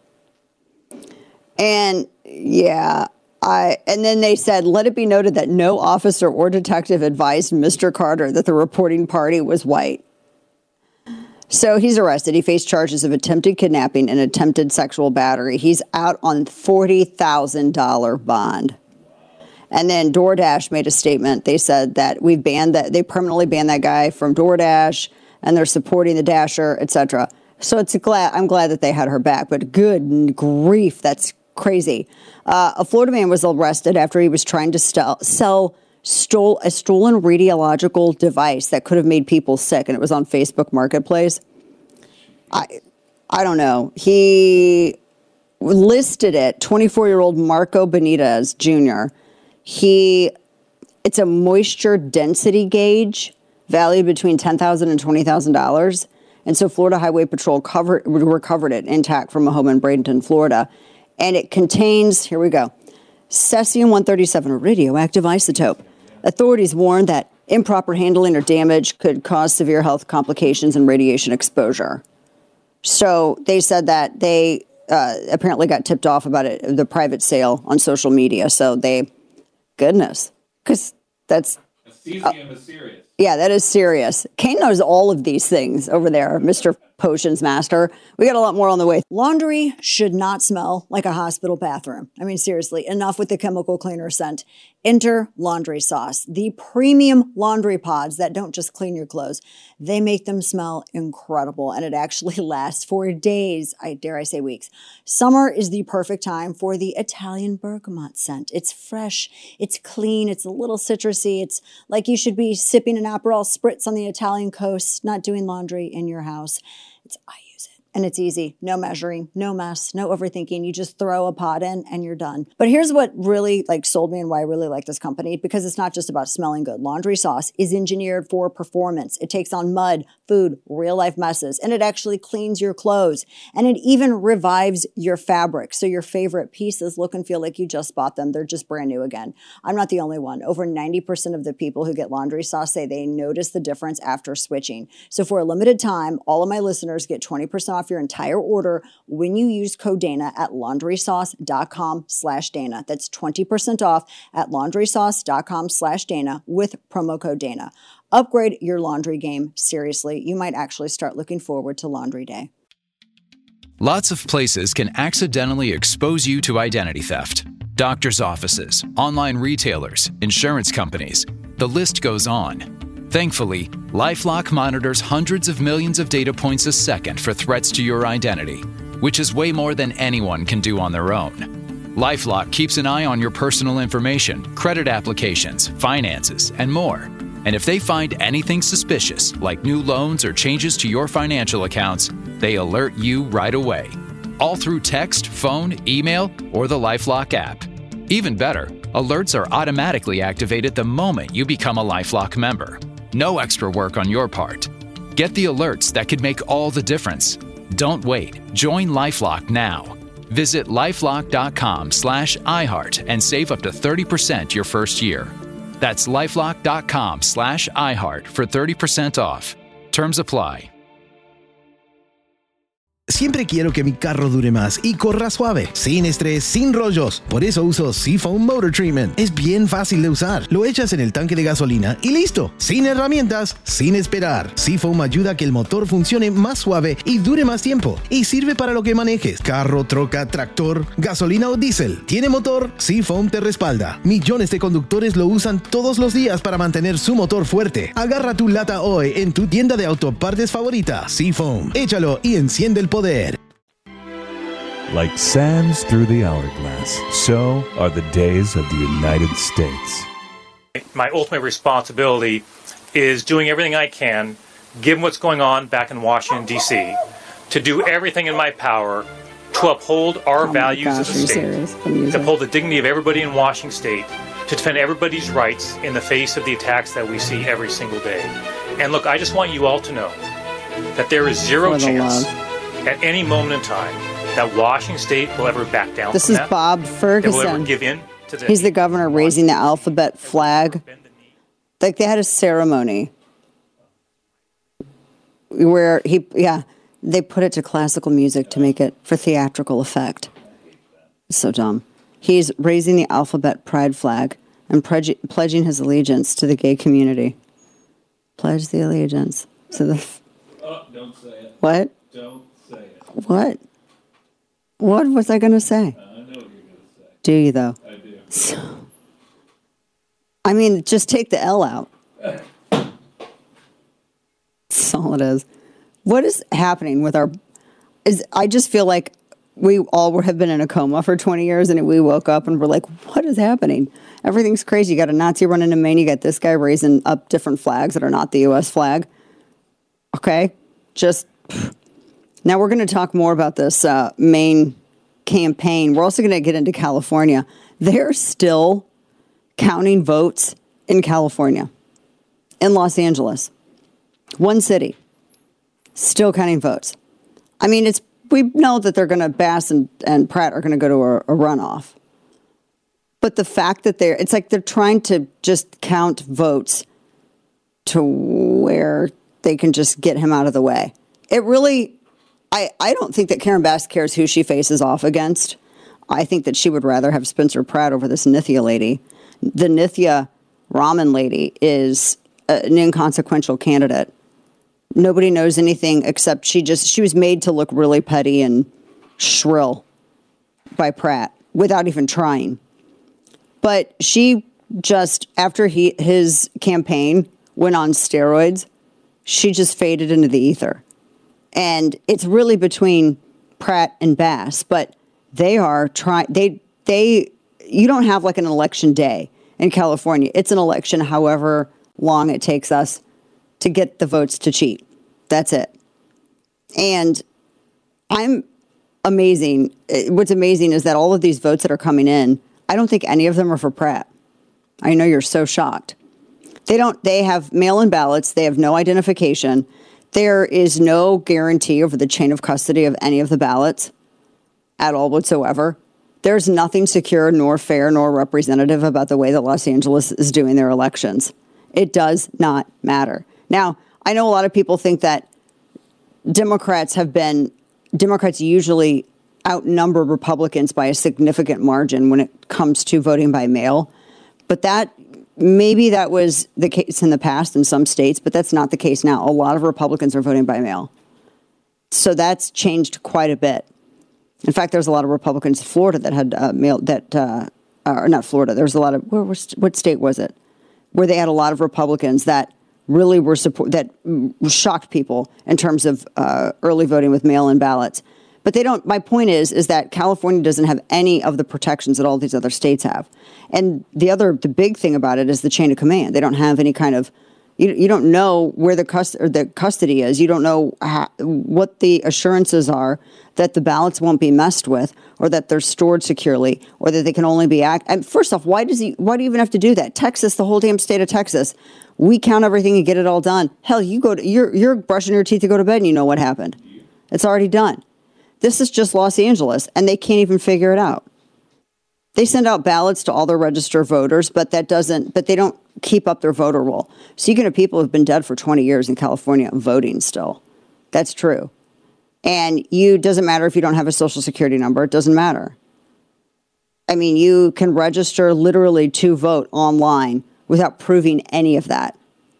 S6: And yeah, I, and then they said, let it be noted that no officer or detective advised Mister Carter that the reporting party was white. So he's arrested. He faced charges of attempted kidnapping and attempted sexual battery. He's out on forty thousand dollars bond. And then DoorDash made a statement. They said that we've banned that. They permanently banned that guy from DoorDash, and they're supporting the Dasher, et cetera. So it's glad I'm glad that they had her back. But good grief, that's crazy. Uh, a Florida man was arrested after he was trying to st- sell stole a stolen radiological device that could have made people sick, and it was on Facebook Marketplace. I, I don't know. He listed it. twenty-four-year-old Marco Benitez Junior He, it's a moisture density gauge valued between ten thousand dollars and twenty thousand dollars. And so Florida Highway Patrol covered, recovered it intact from a home in Bradenton, Florida. And it contains, here we go, cesium one thirty-seven, a radioactive isotope. Authorities warned that improper handling or damage could cause severe health complications and radiation exposure. So they said that they uh, apparently got tipped off about it, the private sale on social media. So they, goodness, because that's...
S10: Cesium uh, is serious.
S6: Yeah, that is serious. Kane knows all of these things over there, Mister Potions Master. We got a lot more on the way. Laundry should not smell like a hospital bathroom. I mean, seriously, enough with the chemical cleaner scent. Enter Laundry Sauce, the premium laundry pods that don't just clean your clothes. They make them smell incredible, and it actually lasts for days, I dare I say weeks. Summer is the perfect time for the Italian bergamot scent. It's fresh, it's clean, it's a little citrusy. It's like you should be sipping an Aperol Spritz on the Italian coast, not doing laundry in your house. It's I use it. And it's easy. No measuring, no mess, no overthinking. You just throw a pot in and you're done. But here's what really like sold me and why I really like this company, because it's not just about smelling good. Laundry Sauce is engineered for performance. It takes on mud, food, real life messes, and it actually cleans your clothes. And it even revives your fabric. So your favorite pieces look and feel like you just bought them. They're just brand new again. I'm not the only one. Over ninety percent of the people who get Laundry Sauce say they notice the difference after switching. So for a limited time, all of my listeners get twenty percent off your entire order when you use code Dana at laundrysauce.com slash Dana. That's twenty percent off at laundrysauce.com slash Dana with promo code Dana. Upgrade your laundry game. Seriously, you might actually start looking forward to laundry day.
S14: Lots of places can accidentally expose you to identity theft. Doctors' offices, online retailers, insurance companies. The list goes on. Thankfully, LifeLock monitors hundreds of millions of data points a second for threats to your identity, which is way more than anyone can do on their own. LifeLock keeps an eye on your personal information, credit applications, finances, and more. And if they find anything suspicious, like new loans or changes to your financial accounts, they alert you right away. All through text, phone, email, or the LifeLock app. Even better, alerts are automatically activated the moment you become a LifeLock member. No extra work on your part. Get the alerts that could make all the difference. Don't wait. Join LifeLock now. Visit lifelock.com slash iHeart and save up to thirty percent your first year. That's lifelock.com slash iHeart for thirty percent off. Terms apply.
S17: Siempre quiero que mi carro dure más y corra suave, sin estrés, sin rollos. Por eso uso Seafoam Motor Treatment. Es bien fácil de usar. Lo echas en el tanque de gasolina y listo. Sin herramientas, sin esperar. Seafoam ayuda a que el motor funcione más suave y dure más tiempo. Y sirve para lo que manejes. Carro, troca, tractor, gasolina o diésel. ¿Tiene motor? Seafoam te respalda. Millones de conductores lo usan todos los días para mantener su motor fuerte. Agarra tu lata hoy en tu tienda de autopartes favorita. Seafoam. Échalo y enciende el poder.
S18: Like sands through the hourglass, so are the days of the United States.
S19: My ultimate responsibility is doing everything I can, given what's going on back in Washington, D C, to do everything in my power to uphold our
S6: Oh my
S19: values
S6: gosh,
S19: as
S6: are
S19: a
S6: you
S19: state,
S6: serious? The music.
S19: to uphold the dignity of everybody in Washington State, to defend everybody's rights in the face of the attacks that we see every single day. And look, I just want you all to know that there is zero
S6: For the
S19: chance
S6: love.
S19: at any moment in time that Washington State will ever back down
S6: This
S19: from
S6: is
S19: that.
S6: Bob
S19: They will
S6: Ferguson.
S19: ever give in to the
S6: He's the governor raising the alphabet flag. Like they had a ceremony where he, yeah, they put it to classical music to make it for theatrical effect. It's so dumb. He's raising the alphabet pride flag and pledge, pledging his allegiance to the gay community. Pledge the allegiance to the.
S10: Oh, don't say it.
S6: What?
S10: Don't say it.
S6: What? What was I going to say?
S10: I know what you're going to say.
S6: Do you, though?
S10: I do.
S6: So, I mean, just take the L out. That's all it is. What is happening with our... Is I just feel like we all have been in a coma for twenty years, and we woke up and we're like, what is happening? Everything's crazy. You got a Nazi running in Maine. You got this guy raising up different flags that are not the U S flag. Okay? Just... Now we're going to talk more about this uh, Maine campaign. We're also going to get into California. They're still counting votes in California, in Los Angeles. One city, still counting votes. I mean, it's we know that they're going to, Bass and, and Pratt are going to go to a, a runoff. But the fact that they're, it's like they're trying to just count votes to where they can just get him out of the way. It really... I, I don't think that Karen Bass cares who she faces off against. I think that she would rather have Spencer Pratt over this Nithya lady. The Nithya Raman lady is a, an inconsequential candidate. Nobody knows anything except she just, she was made to look really petty and shrill by Pratt without even trying. But she just, after he his campaign went on steroids, she just faded into the ether. And it's really between Pratt and Bass, but they are trying, they, they, you don't have like an election day in California. It's an election however long it takes us to get the votes to cheat. That's it. And I'm amazing. What's amazing is that all of these votes that are coming in, I don't think any of them are for Pratt. I know you're so shocked. They don't, they have mail-in ballots. They have no identification. There is no guarantee over the chain of custody of any of the ballots at all whatsoever. There's nothing secure, nor fair, nor representative about the way that Los Angeles is doing their elections. It does not matter. Now, I know a lot of people think that Democrats have been, Democrats usually outnumber Republicans by a significant margin when it comes to voting by mail. But that, maybe that was the case in the past in some states, but that's not the case now. A lot of Republicans are voting by mail. So that's changed quite a bit. In fact, there's a lot of Republicans in Florida that had uh, mail, that, uh, or not Florida, there was a lot of, where, where, what state was it? Where they had a lot of Republicans that really were support, that shocked people in terms of uh, early voting with mail-in ballots. But they don't, my point is, is that California doesn't have any of the protections that all these other states have. And the other, the big thing about it is the chain of command. They don't have any kind of, you, you don't know where the, cust- or the custody is. You don't know how, what the assurances are that the ballots won't be messed with, or that they're stored securely, or that they can only be act. And first off, why does he? Why do you even have to do that? Texas, the whole damn state of Texas, we count everything and get it all done. Hell, you go to you're you're brushing your teeth to go to bed, and you know what happened. It's already done. This is just Los Angeles, and they can't even figure it out. They send out ballots to all their registered voters, but that doesn't. But they don't keep up their voter roll. So you can have people who've been dead for twenty years in California voting still. That's true. And you, doesn't matter if you don't have a social security number, it doesn't matter. I mean, you can register literally to vote online without proving any of that.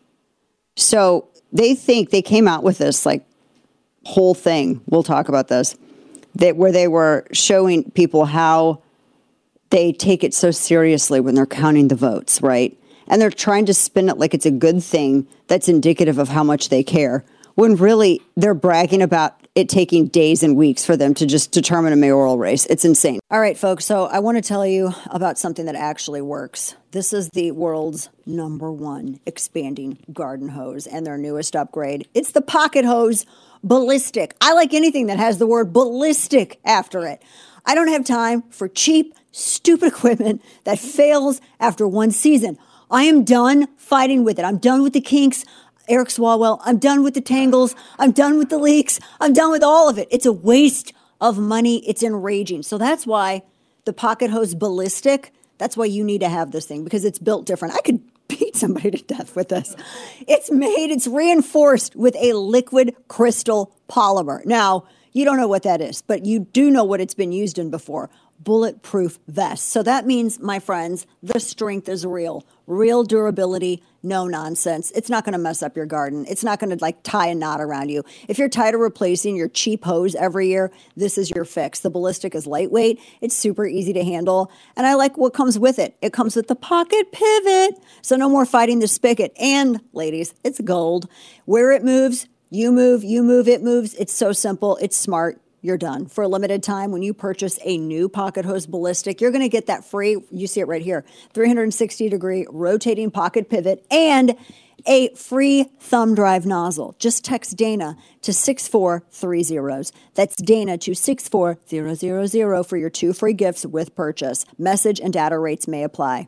S6: So they think they came out with this like whole thing. We'll talk about this, that where they were showing people how they take it so seriously when they're counting the votes, right? And they're trying to spin it like it's a good thing that's indicative of how much they care, when really they're bragging about it taking days and weeks for them to just determine a mayoral race. It's insane. All right, folks, so I want to tell you about something that actually works. This is the world's number one expanding garden hose and their newest upgrade. It's the Pocket Hose Ballistic. I like anything that has the word ballistic after it. I don't have time for cheap, stupid equipment that fails after one season. I am done fighting with it. I'm done with the kinks. Eric Swalwell, I'm done with the tangles. I'm done with the leaks. I'm done with all of it. It's a waste of money. It's enraging. So that's why the Pocket Hose Ballistic, that's why you need to have this thing, because it's built different. I could beat somebody to death with this. It's made, it's reinforced with a liquid crystal polymer. Now, you don't know what that is, but you do know what it's been used in before. Bulletproof vest. So that means, my friends, the strength is real. Real durability, no nonsense. It's not going to mess up your garden. It's not going to like tie a knot around you. If you're tired of replacing your cheap hose every year, this is your fix. The Ballistic is lightweight. It's super easy to handle. And I like what comes with it. It comes with the pocket pivot. So no more fighting the spigot. And ladies, it's gold. Where it moves, you move, you move, it moves. It's so simple. It's smart. You're done. For a limited time, when you purchase a new Pocket Hose Ballistic, you're going to get that free, you see it right here, three hundred sixty degree rotating pocket pivot and a free thumb drive nozzle. Just text Dana to six four three zero. That's Dana to six four zero zero zero for your two free gifts with purchase. Message and data rates may apply.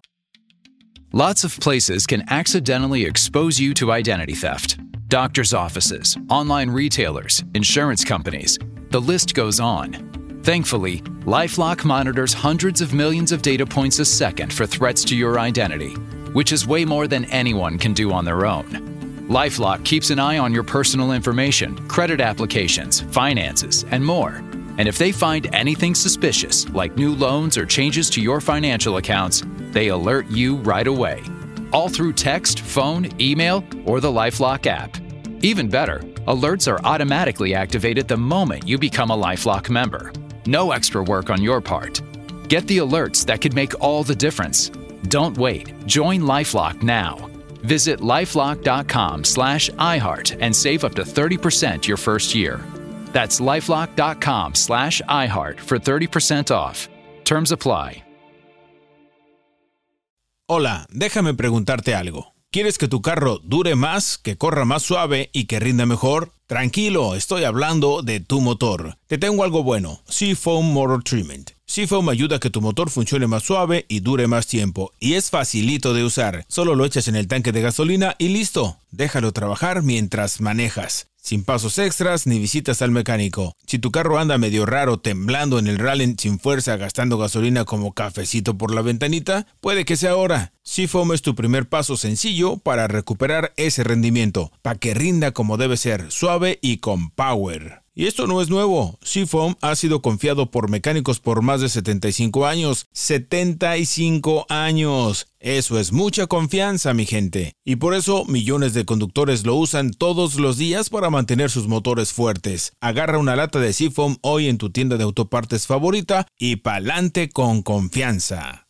S14: Lots of places can accidentally expose you to identity theft. Doctors' offices, online retailers, insurance companies. The list goes on. Thankfully, LifeLock monitors hundreds of millions of data points a second for threats to your identity, which is way more than anyone can do on their own. LifeLock keeps an eye on your personal information, credit applications, finances, and more. And if they find anything suspicious, like new loans or changes to your financial accounts, they alert you right away. All through text, phone, email, or the LifeLock app. Even better, alerts are automatically activated the moment you become a LifeLock member. No extra work on your part. Get the alerts that could make all the difference. Don't wait. Join LifeLock now. Visit lifelock.com slash iHeart and save up to thirty percent your first year. That's lifelock.com slash iHeart for thirty percent off. Terms apply.
S15: Hola, déjame preguntarte algo. ¿Quieres que tu carro dure más, que corra más suave y que rinda mejor? Tranquilo, estoy hablando de tu motor. Te tengo algo bueno, Seafoam Motor Treatment. Seafoam ayuda a que tu motor funcione más suave y dure más tiempo. Y es facilito de usar. Solo lo echas en el tanque de gasolina y listo. Déjalo trabajar mientras manejas. Sin pasos extras ni visitas al mecánico. Si tu carro anda medio raro, temblando en el rally sin fuerza, gastando gasolina como cafecito por la ventanita, puede que sea ahora. Seafoam es tu primer paso sencillo para recuperar ese rendimiento, para que rinda como debe ser, suave y con power. Y esto no es nuevo. Seafoam ha sido confiado por mecánicos por más de setenta y cinco años. ¡setenta y cinco años! Eso es mucha confianza, mi gente. Y por eso millones de conductores lo usan todos los días para mantener sus motores fuertes. Agarra una lata de Seafoam hoy en tu tienda de autopartes favorita y pa'lante con confianza.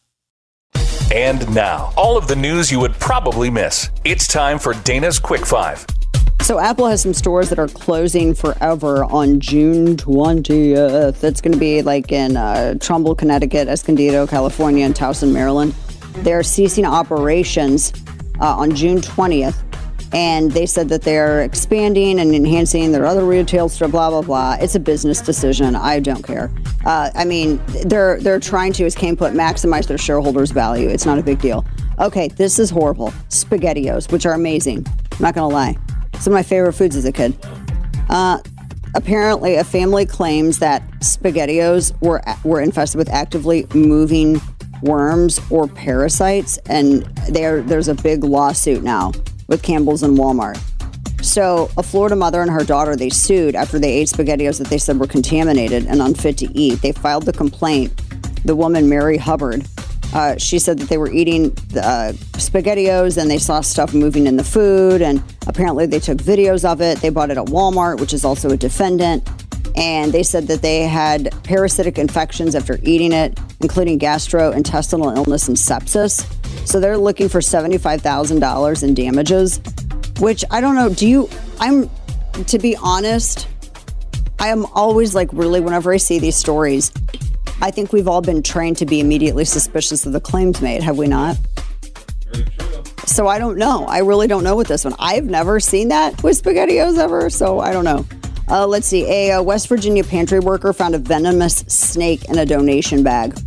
S16: And now, all of the news you would probably miss. It's time for Dana's Quick Five.
S6: So Apple has some stores that are closing forever on June twentieth. That's going to be like in uh, Trumbull, Connecticut, Escondido, California, and Towson, Maryland. They're ceasing operations uh, on June twentieth. And they said that they're expanding and enhancing their other retail store, blah, blah, blah. It's a business decision. I don't care. Uh, I mean, they're they're trying to, as Kane put, maximize their shareholders' value. It's not a big deal. Okay, this is horrible. SpaghettiOs, which are amazing. I'm not going to lie. Some of my favorite foods as a kid. Uh, apparently, a family claims that SpaghettiOs were were infested with actively moving worms or parasites, and there there's a big lawsuit now with Campbell's and Walmart. So a Florida mother and her daughter, they sued after they ate SpaghettiOs that they said were contaminated and unfit to eat. They filed the complaint. The woman, Mary Hubbard, Uh, she said that they were eating uh, SpaghettiOs and they saw stuff moving in the food, and apparently they took videos of it. They bought it at Walmart, which is also a defendant, and they said that they had parasitic infections after eating it, including gastrointestinal illness and sepsis. So they're looking for seventy-five thousand dollars in damages, which I don't know. Do you, I'm, to be honest, I am always like really, whenever I see these stories, I think we've all been trained to be immediately suspicious of the claims made, have we not? Very true. So I don't know. I really don't know with this one. I've never seen that with SpaghettiOs ever, so I don't know. Uh, let's see. A, a West Virginia pantry worker found a venomous snake in a donation bag.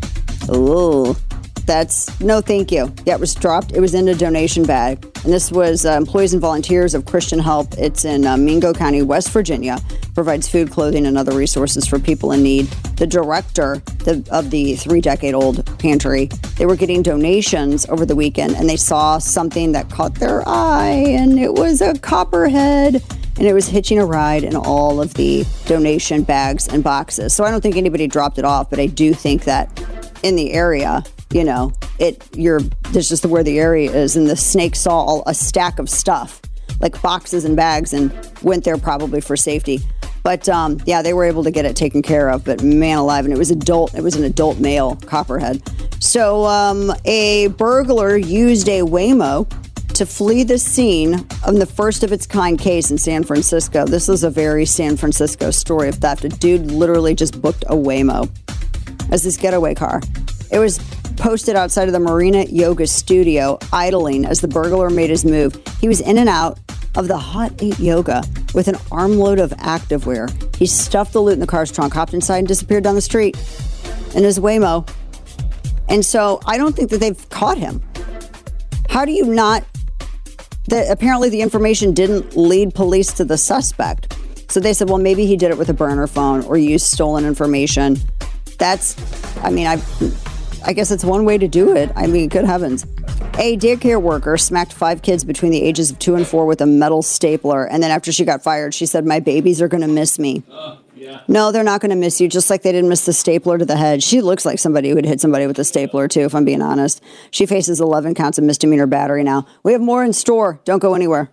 S6: Ooh, that's no thank you. Yeah, it was dropped. It was in a donation bag. And this was uh, employees and volunteers of Christian Help. It's in uh, Mingo County, West Virginia. Provides food, clothing, and other resources for people in need. The director the, of the three-decade-old pantry, they were getting donations over the weekend, and they saw something that caught their eye, and it was a copperhead, and it was hitching a ride in all of the donation bags and boxes. So I don't think anybody dropped it off, but I do think that in the area, you know, it you're that's just where the area is, and the snake saw all, a stack of stuff, like boxes and bags, and went there probably for safety. But um, yeah, they were able to get it taken care of. But man alive, and it was adult. It was an adult male copperhead. So um, a burglar used a Waymo to flee the scene of the first of its kind case in San Francisco. This is a very San Francisco story of theft. A dude literally just booked a Waymo as his getaway car. It was posted outside of the Marina Yoga Studio, idling as the burglar made his move. He was in and out of the Hot eight Yoga with an armload of activewear. He stuffed the loot in the car's trunk, hopped inside, and disappeared down the street in his Waymo. And so I don't think that they've caught him. How do you not? The, apparently the information didn't lead police to the suspect. So they said, well, maybe he did it with a burner phone or used stolen information. That's, I mean, I I guess it's one way to do it. I mean, good heavens. A daycare worker smacked five kids between the ages of two and four with a metal stapler. And then after she got fired, she said, my babies are going to miss me. Uh, yeah. No, they're not going to miss you, just like they didn't miss the stapler to the head. She looks like somebody who would hit somebody with a stapler, too, if I'm being honest. She faces eleven counts of misdemeanor battery now. We have more in store. Don't go anywhere.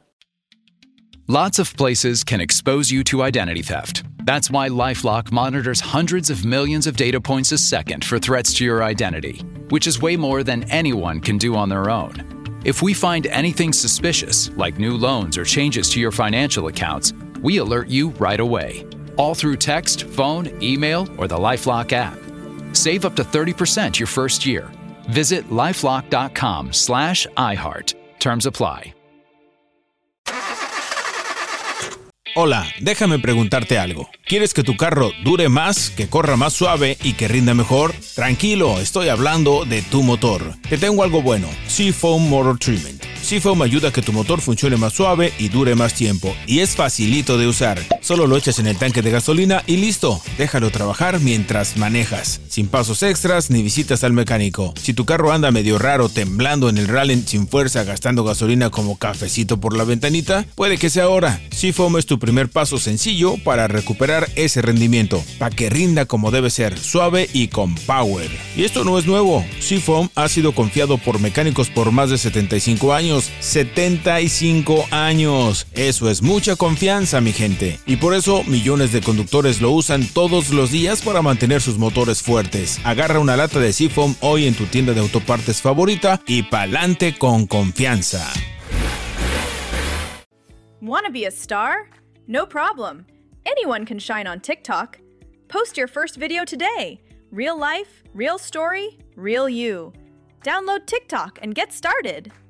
S14: Lots of places can expose you to identity theft. That's why LifeLock monitors hundreds of millions of data points a second for threats to your identity, which is way more than anyone can do on their own. If we find anything suspicious, like new loans or changes to your financial accounts, we alert you right away, all through text, phone, email, or the LifeLock app. Save up to thirty percent your first year. Visit LifeLock.com slash iHeart. Terms apply.
S15: Hola, déjame preguntarte algo. ¿Quieres que tu carro dure más, que corra más suave y que rinda mejor? Tranquilo, estoy hablando de tu motor. Te tengo algo bueno, Seafoam Motor Treatment. Seafoam ayuda a que tu motor funcione más suave y dure más tiempo. Y es facilito de usar. Solo lo echas en el tanque de gasolina y listo. Déjalo trabajar mientras manejas. Sin pasos extras ni visitas al mecánico. Si tu carro anda medio raro, temblando en el rally sin fuerza, gastando gasolina como cafecito por la ventanita, puede que sea ahora. Seafoam es tu primer paso sencillo para recuperar ese rendimiento. Para que rinda como debe ser, suave y con power. Y esto no es nuevo. Seafoam ha sido confiado por mecánicos por más de setenta y cinco años. setenta y cinco años. Eso es mucha confianza, mi gente. Y por eso millones de conductores lo usan todos los días para mantener sus motores fuertes. Agarra una lata de Seafoam hoy en tu tienda de autopartes favorita y pa'lante con confianza.
S20: Want to be a star? No problem. Anyone can shine on TikTok. Post your first video today. Real life, real story, real you. Download TikTok and get started.